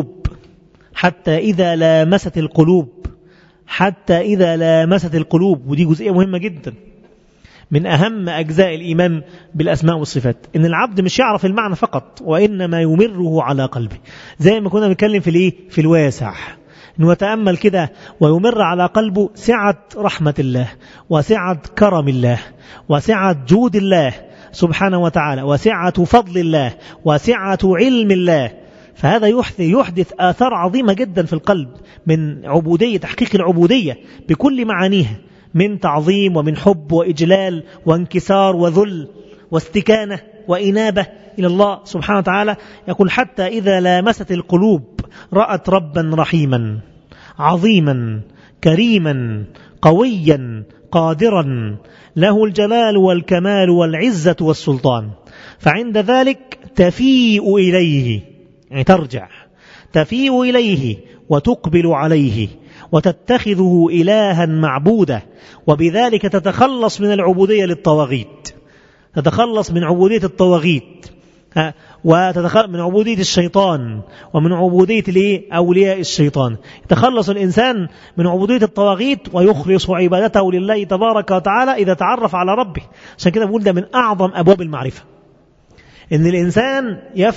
S2: القلوب، ودي جزئية مهمة جدا من أهم أجزاء الإيمان بالأسماء والصفات، إن العبد مش يعرف المعنى فقط وإنما يمره على قلبه، زي ما كنا بنتكلم في الواسع، إنه يتأمل كده ويمر على قلبه سعة رحمة الله وسعة كرم الله وسعة جود الله سبحانه وتعالى وسعة فضل الله وسعة علم الله. فهذا يحدث آثار عظيمة جدا في القلب من عبودية، تحقيق العبودية بكل معانيها، من تعظيم ومن حب وإجلال وانكسار وذل واستكانة وإنابة إلى الله سبحانه وتعالى. يقول حتى إذا لامست القلوب رأت ربا رحيما عظيما كريما قويا قادرا له الجلال والكمال والعزة والسلطان، فعند ذلك تفيء إليه، يعني ترجع تفيء إليه وتقبل عليه وتتخذه إلها معبودا، وبذلك تتخلص من العبودية للطواغيت، تتخلص من عبودية الطواغيت وتتخلص من عبودية الشيطان ومن عبودية أولياء الشيطان. يتخلص الإنسان من عبودية الطواغيت ويخلص عبادته لله تبارك وتعالى إذا تعرف على ربه. عشان كده بقول ده من أعظم أبواب المعرفة، إن الإنسان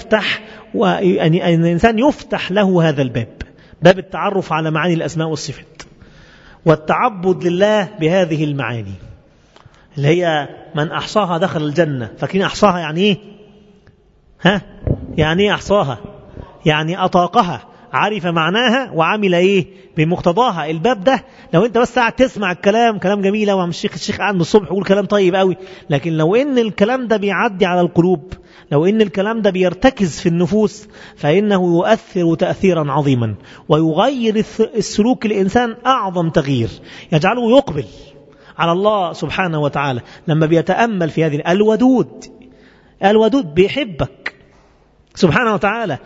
S2: يفتح له هذا الباب، باب التعرف على معاني الأسماء والصفات والتعبد لله بهذه المعاني اللي هي من أحصاها دخل الجنة. فاكرين أحصاها يعني إيه؟ يعني إيه أحصاها؟ يعني أطاقها عرف معناها وعمل بمقتضاها. الباب ده لو انت بس قاعد تسمع الكلام جميل قوي، الشيخ قاعد من الصبح يقول كلام طيب قوي، لكن لو ان الكلام ده بيعدي على القلوب، لو ان الكلام ده بيرتكز في النفوس، فإنه يؤثر تأثيرا عظيما ويغير السلوك الإنسان أعظم تغيير، يجعله يقبل على الله سبحانه وتعالى لما بيتأمل في هذه. الودود بيحبك سبحانه وتعالى،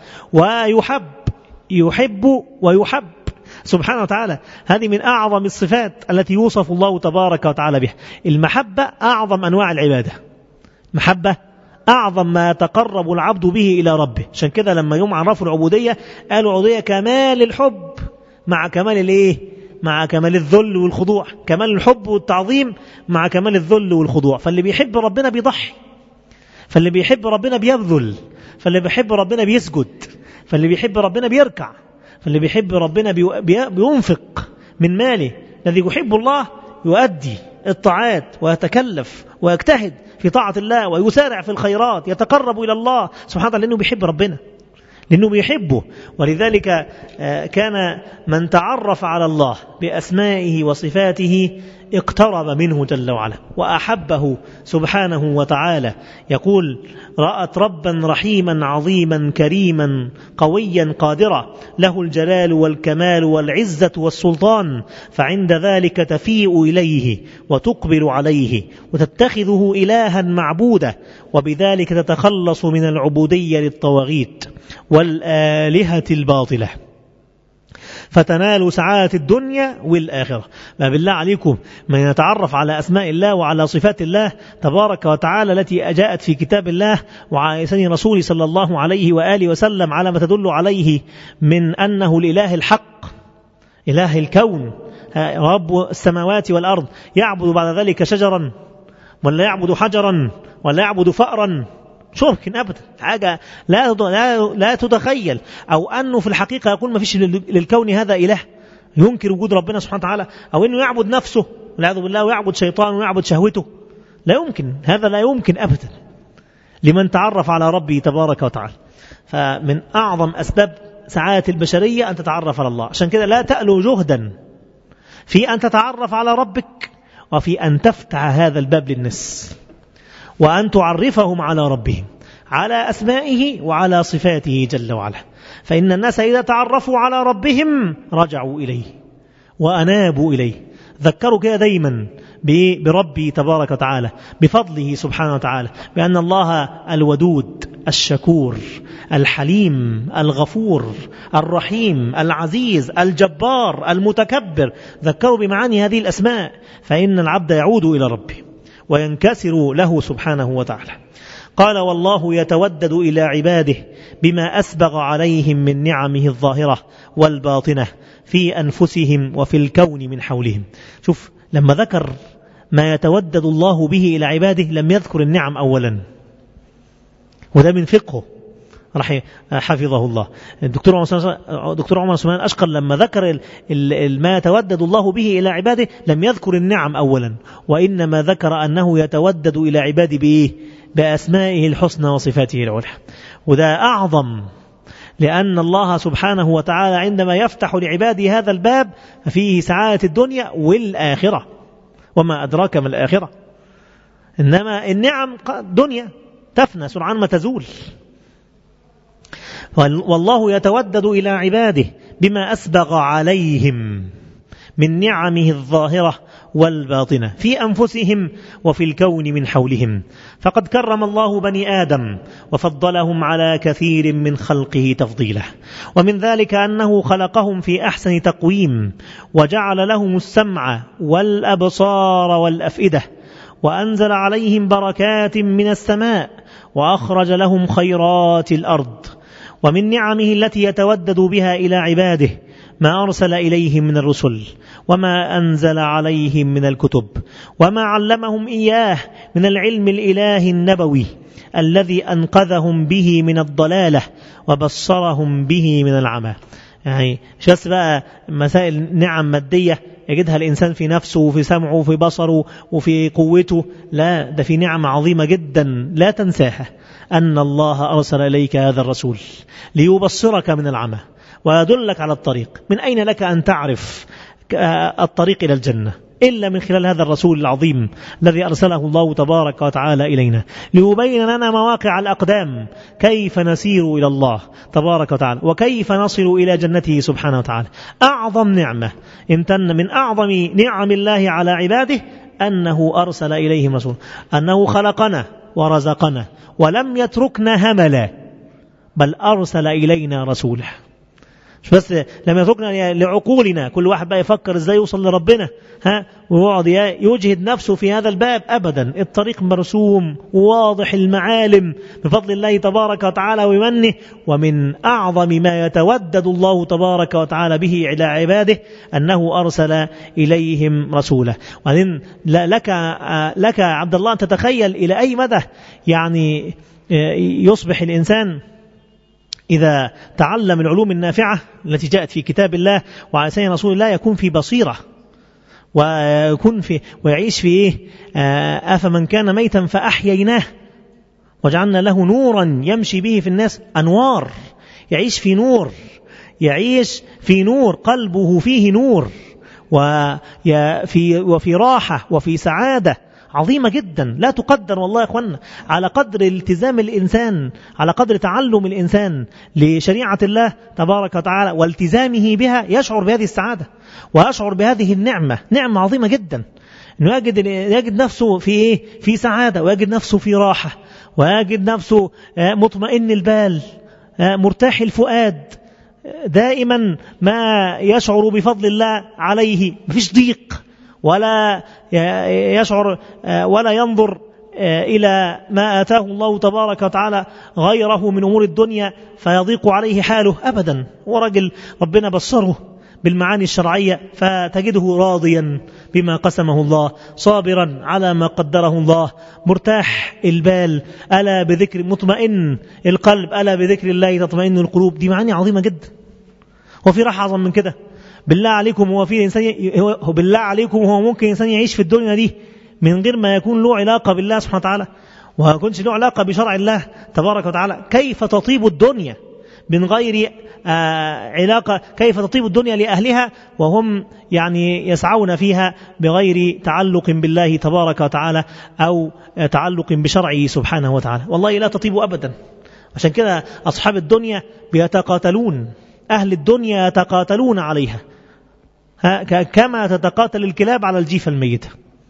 S2: يحب ويحب سبحانه وتعالى. هذه من أعظم الصفات التي يوصف الله تبارك وتعالى بها. المحبة أعظم أنواع العبادة، محبة أعظم ما يتقرب العبد به إلى ربه. عشان كده لما يوم عرفوا العبودية قالوا عبودية كمال الحب مع كمال مع كمال الذل والخضوع، كمال الحب والتعظيم مع كمال الذل والخضوع. فاللي بيحب ربنا بيضحي، فاللي بيحب ربنا بيبذل، فاللي بيحب ربنا بيسجد، فاللي بيحب ربنا بيركع، فاللي بيحب ربنا بينفق من ماله. الذي يحب الله يؤدي الطاعات ويتكلف ويجتهد في طاعة الله ويسارع في الخيرات، يتقرب إلى الله سبحانه وتعالى لأنه بيحب ربنا، لأنه بيحبه. ولذلك كان من تعرف على الله بأسمائه وصفاته اقترب منه جل وعلا وأحبه سبحانه وتعالى. يقول: رأت ربا رحيما عظيما كريما قويا قادرا، له الجلال والكمال والعزة والسلطان، فعند ذلك تفيء إليه وتقبل عليه وتتخذه إلها معبودا، وبذلك تتخلص من العبودية للطواغيت والآلهة الباطلة، فتنال سعادة الدنيا والآخرة. ما بالله عليكم من يتعرف على أسماء الله وعلى صفات الله تبارك وتعالى التي جاءت في كتاب الله وعلى لسان رسوله صلى الله عليه وآله وسلم على ما تدل عليه من أنه الإله الحق، إله الكون، رب السماوات والأرض، يعبد بعد ذلك شجرا ولا يعبد حجرا ولا يعبد فأرا؟ مش ممكن أبدا، حاجة لا تتخيل. أو أنه في الحقيقة يقول ما فيش للكون هذا إله، ينكر وجود ربنا سبحانه وتعالى، أو أنه يعبد نفسه والعياذ بالله ويعبد شيطان ويعبد شهوته. لا يمكن، هذا لا يمكن أبدا لمن تعرف على ربه تبارك وتعالى. فمن أعظم أسباب سعادة البشرية أن تتعرف على الله. عشان كده لا تألو جهدا في أن تتعرف على ربك وفي أن تفتح هذا الباب للناس، وأن تعرفهم على ربهم، على أسمائه وعلى صفاته جل وعلا. فإن الناس إذا تعرفوا على ربهم رجعوا إليه وأنابوا إليه. ذكروا كده دايما بربي تبارك وتعالى، بفضله سبحانه وتعالى، بأن الله الودود الشكور الحليم الغفور الرحيم العزيز الجبار المتكبر. ذكروا بمعاني هذه الأسماء، فإن العبد يعود إلى ربه وينكسر له سبحانه وتعالى. قال: والله يتودد إلى عباده بما أسبغ عليهم من نعمه الظاهرة والباطنة في أنفسهم وفي الكون من حولهم. شوف، لما ذكر ما يتودد الله به إلى عباده لم يذكر النعم أولا، وده من فقهه حفظه الله. دكتور عمر سليمان أشقر لما ذكر ما يتودد الله به إلى عباده لم يذكر النعم أولا، وإنما ذكر أنه يتودد إلى عباده بإيه؟ بأسمائه الحسنى وصفاته العلى. وده أعظم، لأن الله سبحانه وتعالى عندما يفتح لعباده هذا الباب فيه سعادة الدنيا والآخرة، وما أدراك ما الآخرة. إنما النعم دنيا تفنى سرعان ما تزول. والله يتودد إلى عباده بما أسبغ عليهم من نعمه الظاهرة والباطنة في أنفسهم وفي الكون من حولهم. فقد كرم الله بني آدم وفضلهم على كثير من خلقه تفضيله، ومن ذلك أنه خلقهم في أحسن تقويم، وجعل لهم السمع والأبصار والأفئدة، وأنزل عليهم بركات من السماء، وأخرج لهم خيرات الأرض. ومن نعمه التي يتودد بها إلى عباده ما أرسل إليهم من الرسل، وما أنزل عليهم من الكتب، وما علمهم إياه من العلم الإله النبوي الذي أنقذهم به من الضلالة وبصرهم به من العمى. يعني مش بس بقى مسائل نعم مادية يجدها الإنسان في نفسه وفي سمعه وفي بصره وفي قوته، لا، ده في نعمة عظيمة جدا لا تنساها، أن الله أرسل إليك هذا الرسول ليبصرك من العمى ويدلك على الطريق. من أين لك أن تعرف الطريق إلى الجنة إلا من خلال هذا الرسول العظيم الذي أرسله الله تبارك وتعالى إلينا ليبين لنا مواقع الأقدام، كيف نسير إلى الله تبارك وتعالى وكيف نصل إلى جنته سبحانه وتعالى. أعظم نعمة امتن من أعظم نعم الله على عباده أنه أرسل إليهم رسولا، أنه خلقنا ورزقنا ولم يتركنا هملا، بل أرسل إلينا رسوله. مش بس لم يتركنا لعقولنا كل واحد بقى يفكر ازاي يوصل لربنا ويقعد يجهد نفسه في هذا الباب، أبدا. الطريق مرسوم وواضح المعالم بفضل الله تبارك وتعالى ومنه. ومن أعظم ما يتودد الله تبارك وتعالى به إلى عباده أنه أرسل إليهم رسوله. وإن لك عبد الله أن تتخيل إلى أي مدى يعني يصبح الإنسان إذا تعلم العلوم النافعة التي جاءت في كتاب الله وعلى سنة رسول الله يكون في بصيرة ويعيش في أفمن كان ميتا فأحييناه وجعلنا له نورا يمشي به في الناس. أنوار، يعيش في نور، يعيش في نور، قلبه فيه نور وفي راحة وفي سعادة عظيمة جدا لا تقدر والله يا أخوانا. على قدر التزام الإنسان، على قدر تعلم الإنسان لشريعة الله تبارك وتعالى والتزامه بها يشعر بهذه السعادة ويشعر بهذه النعمة، نعمة عظيمة جدا، أنه يجد نفسه في سعادة، ويجد نفسه في راحة، ويجد نفسه مطمئن البال، مرتاح الفؤاد، دائما ما يشعر بفضل الله عليه، مفيش ضيق ولا يشعر ولا ينظر إلى ما آتاه الله تبارك وتعالى غيره من أمور الدنيا فيضيق عليه حاله أبدا. ورجل ربنا بصره بالمعاني الشرعية فتجده راضيا بما قسمه الله، صابرا على ما قدره الله، مرتاح البال، ألا بذكر مطمئن القلب، ألا بذكر الله تطمئن القلوب. دي معاني عظيمة جدا. وفي راحة أعظم من كده؟ بالله عليكم بالله عليكم هو ممكن إنسان يعيش في الدنيا دي من غير ما يكون له علاقة بالله سبحانه وتعالى وما يكونش له علاقة بشرع الله تبارك وتعالى؟ كيف تطيب الدنيا من غير علاقة؟ كيف تطيب الدنيا لأهلها وهم يعني يسعون فيها بغير تعلق بالله تبارك وتعالى أو تعلق بشرعه سبحانه وتعالى؟ والله لا تطيب أبدا. عشان كده أصحاب الدنيا بيتقاتلون، أهل الدنيا يتقاتلون عليها كما تتقاتل الكلاب على الجيفة الميتة،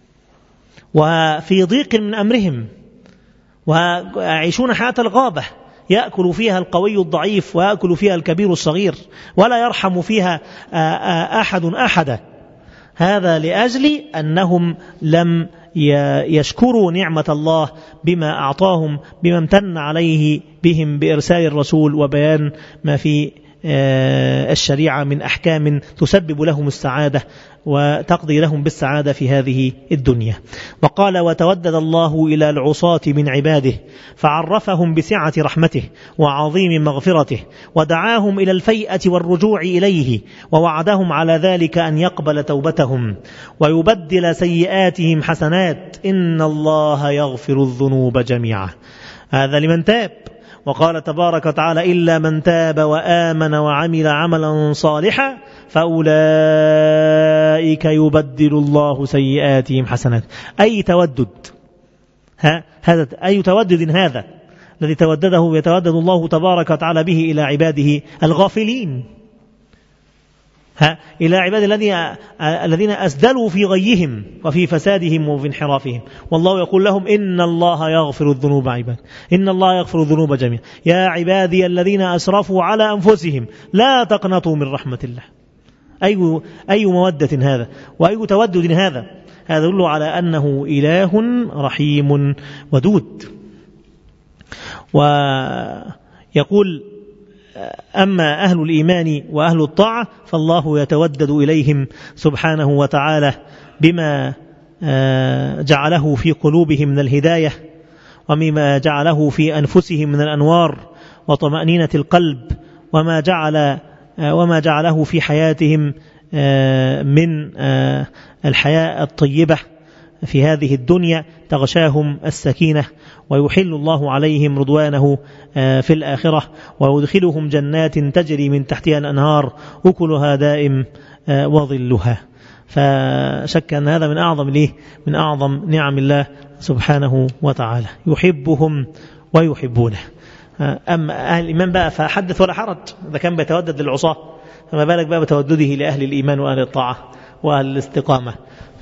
S2: وفي ضيق من أمرهم، ويعيشون حياة الغابة يأكل فيها القوي الضعيف ويأكل فيها الكبير الصغير ولا يرحم فيها أحد أحدا. هذا لأجل أنهم لم يشكروا نعمة الله بما أعطاهم، بما امتن عليه بهم بإرسال الرسول وبيان ما في الشريعة من أحكام تسبب لهم السعادة وتقضي لهم بالسعادة في هذه الدنيا. وقال: وتودد الله إلى العصاة من عباده فعرفهم بسعة رحمته وعظيم مغفرته، ودعاهم إلى الفيئة والرجوع إليه، ووعدهم على ذلك أن يقبل توبتهم ويبدل سيئاتهم حسنات، إن الله يغفر الذنوب جميعا. هذا لمن تاب. وقال تبارك وتعالى: إلا من تاب وآمن وعمل عملا صالحا فأولئك يبدل الله سيئاتهم حسنات. أي تودد، هذا أي تودد هذا الذي يتودد الله تبارك وتعالى به إلى عباده الغافلين، إلى عباد الذين أسدلوا في غيهم وفي فسادهم وفي انحرافهم. والله يقول لهم: إن الله يغفر الذنوب عباد، إن الله يغفر الذنوب جميعا، يا عبادي الذين أسرفوا على أنفسهم لا تقنطوا من رحمة الله. أي مودة هذا وأي تودد هذا؟ هذا يدل على أنه إله رحيم ودود. ويقول: أما أهل الإيمان وأهل الطاعة فالله يتودد إليهم سبحانه وتعالى بما جعله في قلوبهم من الهداية، ومما جعله في أنفسهم من الأنوار وطمأنينة القلب، وما جعله في حياتهم من الحياة الطيبة في هذه الدنيا تغشاهم السكينة، ويحل الله عليهم رضوانه في الآخرة، ويدخلهم جنات تجري من تحتها الأنهار أكلها دائم وظلها. فشك أن هذا من أعظم نعم الله سبحانه وتعالى، يحبهم ويحبونه. أما أهل الإيمان بقى فحدث ولا حرج، إذا كان بيتودد للعصاة فما بالك بقى بتودده لأهل الإيمان وأهل الطاعة وأهل الاستقامة.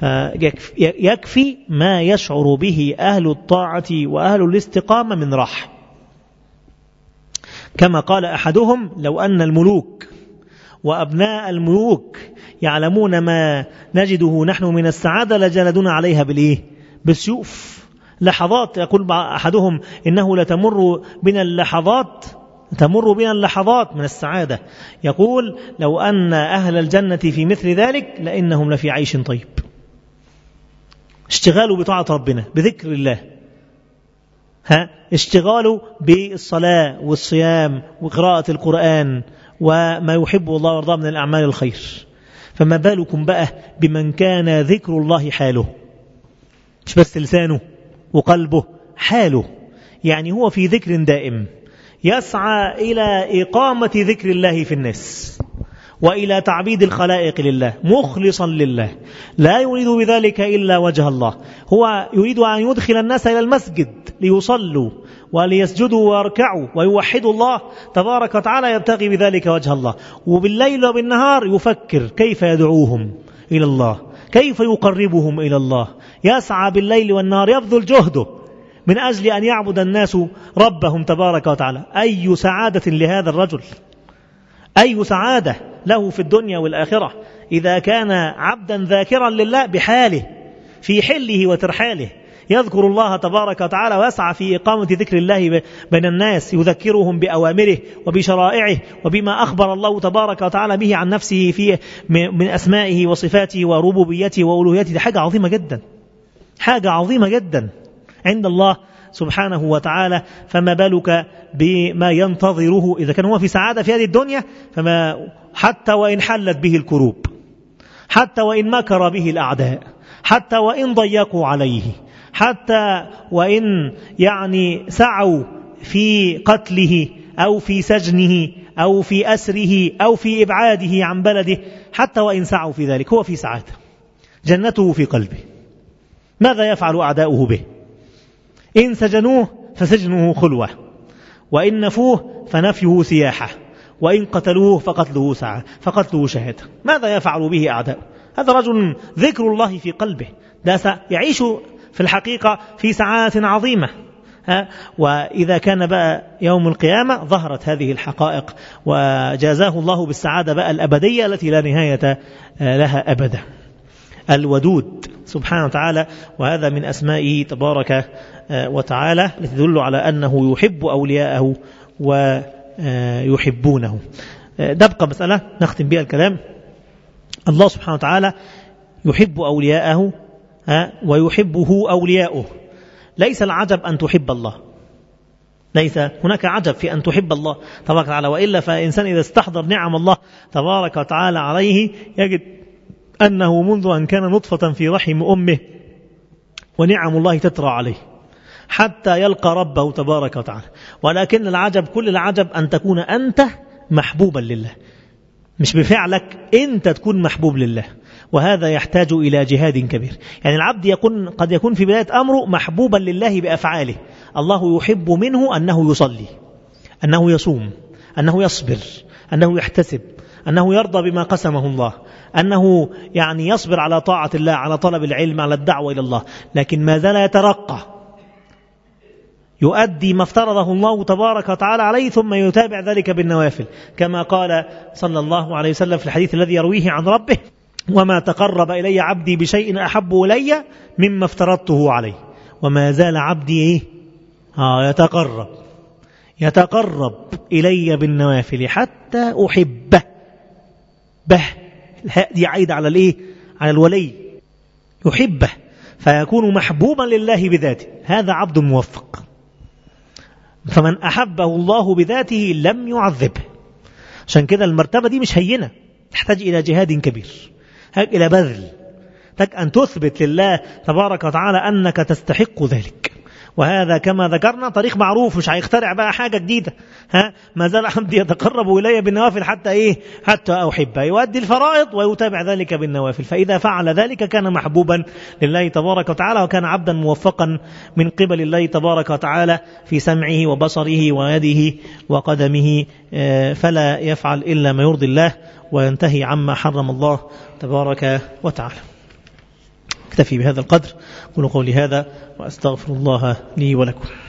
S2: يكفي ما يشعر به أهل الطاعة وأهل الاستقامة من راحة. كما قال أحدهم: لو أن الملوك وأبناء الملوك يعلمون ما نجده نحن من السعادة لجلدون عليها بالسيوف. لحظات، يقول أحدهم: إنه لتمر بنا اللحظات من السعادة. يقول: لو أن أهل الجنة في مثل ذلك لإنهم لفي عيش طيب. اشتغالوا بطاعة ربنا، بذكر الله، اشتغالوا بالصلاة والصيام وقراءة القرآن وما يحب الله ويرضاه من الأعمال الخير. فما بالكم بقى بمن كان ذكر الله حاله، مش بس لسانه وقلبه، حاله، يعني هو في ذكر دائم، يسعى إلى إقامة ذكر الله في الناس وإلى تعبيد الخلائق لله مخلصا لله، لا يريد بذلك إلا وجه الله. هو يريد أن يدخل الناس إلى المسجد ليصلوا وليسجدوا ويركعوا ويوحدوا الله تبارك وتعالى، يبتغي بذلك وجه الله. وبالليل وبالنهار يفكر كيف يدعوهم إلى الله، كيف يقربهم إلى الله، يسعى بالليل والنهار، يبذل جهده من أجل أن يعبد الناس ربهم تبارك وتعالى. أي سعادة لهذا الرجل، أي سعادة له في الدنيا والآخرة إذا كان عبدا ذاكرا لله بحاله في حله وترحاله، يذكر الله تبارك وتعالى ويسعى في إقامة ذكر الله بين الناس، يذكرهم بأوامره وبشرائعه وبما أخبر الله تبارك وتعالى به عن نفسه فيه من أسمائه وصفاته وربوبيته وألوهيته. دي حاجة عظيمة جدا، حاجة عظيمة جدا عند الله سبحانه وتعالى. فما بالك بما ينتظره إذا كان هو في سعادة في هذه الدنيا، فما حتى وإن حلت به الكروب، حتى وإن مكر به الأعداء، حتى وإن ضيقوا عليه، حتى وإن سعوا في قتله أو في سجنه أو في أسره أو في إبعاده عن بلده، حتى وإن سعوا في ذلك هو في سعادة، جنته في قلبه. ماذا يفعل أعداؤه به؟ إن سجنوه فسجنه خلوة، وإن نفوه فنفيه سياحة، وإن قتلوه فقتله شهادة. ماذا يفعل به أعداؤه؟ هذا رجل ذكر الله في قلبه، ده يعيش في الحقيقة في سعادة عظيمة. وإذا كان بقى يوم القيامة ظهرت هذه الحقائق، وجازاه الله بالسعادة بقى الأبدية التي لا نهاية لها أبدا. الودود سبحانه وتعالى، وهذا من أسمائه تبارك وتعالى التي تدل على أنه يحب أولياءه ويحبونه. دبقى مسألة نختم بها الكلام. الله سبحانه وتعالى يحب أولياءه ويحبه أولياؤه. ليس العجب أن تحب الله، ليس هناك عجب في أن تحب الله تبارك وتعالى، وإلا فإنسان إذا استحضر نعم الله تبارك وتعالى عليه يجد أنه منذ أن كان نطفة في رحم أمه ونعم الله تترى عليه حتى يلقى ربه تبارك وتعالى. ولكن العجب، كل العجب أن تكون أنت محبوبا لله، مش بفعلك أنت تكون محبوب لله، وهذا يحتاج إلى جهاد كبير. يعني العبد قد يكون في بداية أمره محبوبا لله بأفعاله، الله يحب منه أنه يصلي، أنه يصوم، أنه يصبر، أنه يحتسب، أنه يرضى بما قسمه الله، أنه يصبر على طاعة الله، على طلب العلم، على الدعوة إلى الله. لكن ما زال يترقى، يؤدي ما افترضه الله تبارك وتعالى عليه، ثم يتابع ذلك بالنوافل، كما قال صلى الله عليه وسلم في الحديث الذي يرويه عن ربه: وما تقرب إلي عبدي بشيء أحب إلي مما افترضته عليه. وما زال عبدي يتقرب إلي بالنوافل حتى أحبه. دي عايدة على على الولي، يحبه فيكون محبوبا لله بذاته. هذا عبد موفق. فمن أحبه الله بذاته لم يعذبه. عشان كده المرتبة دي مش هينة، تحتاج إلى جهاد كبير، إلى بذل، تك أن تثبت لله تبارك وتعالى أنك تستحق ذلك. وهذا كما ذكرنا طريق معروف، مش هيخترع بقى حاجة جديدة. ما زال عبدي يتقرب إلي بالنوافل حتى أحبه، يؤدي الفرائض ويتابع ذلك بالنوافل. فإذا فعل ذلك كان محبوبا لله تبارك وتعالى، وكان عبدا موفقا من قبل الله تبارك وتعالى في سمعه وبصره ويده وقدمه، فلا يفعل إلا ما يرضي الله وينتهي عما حرم الله تبارك وتعالى. اكتفي بهذا القدر. قولوا قولي هذا وأستغفر الله لي ولكم.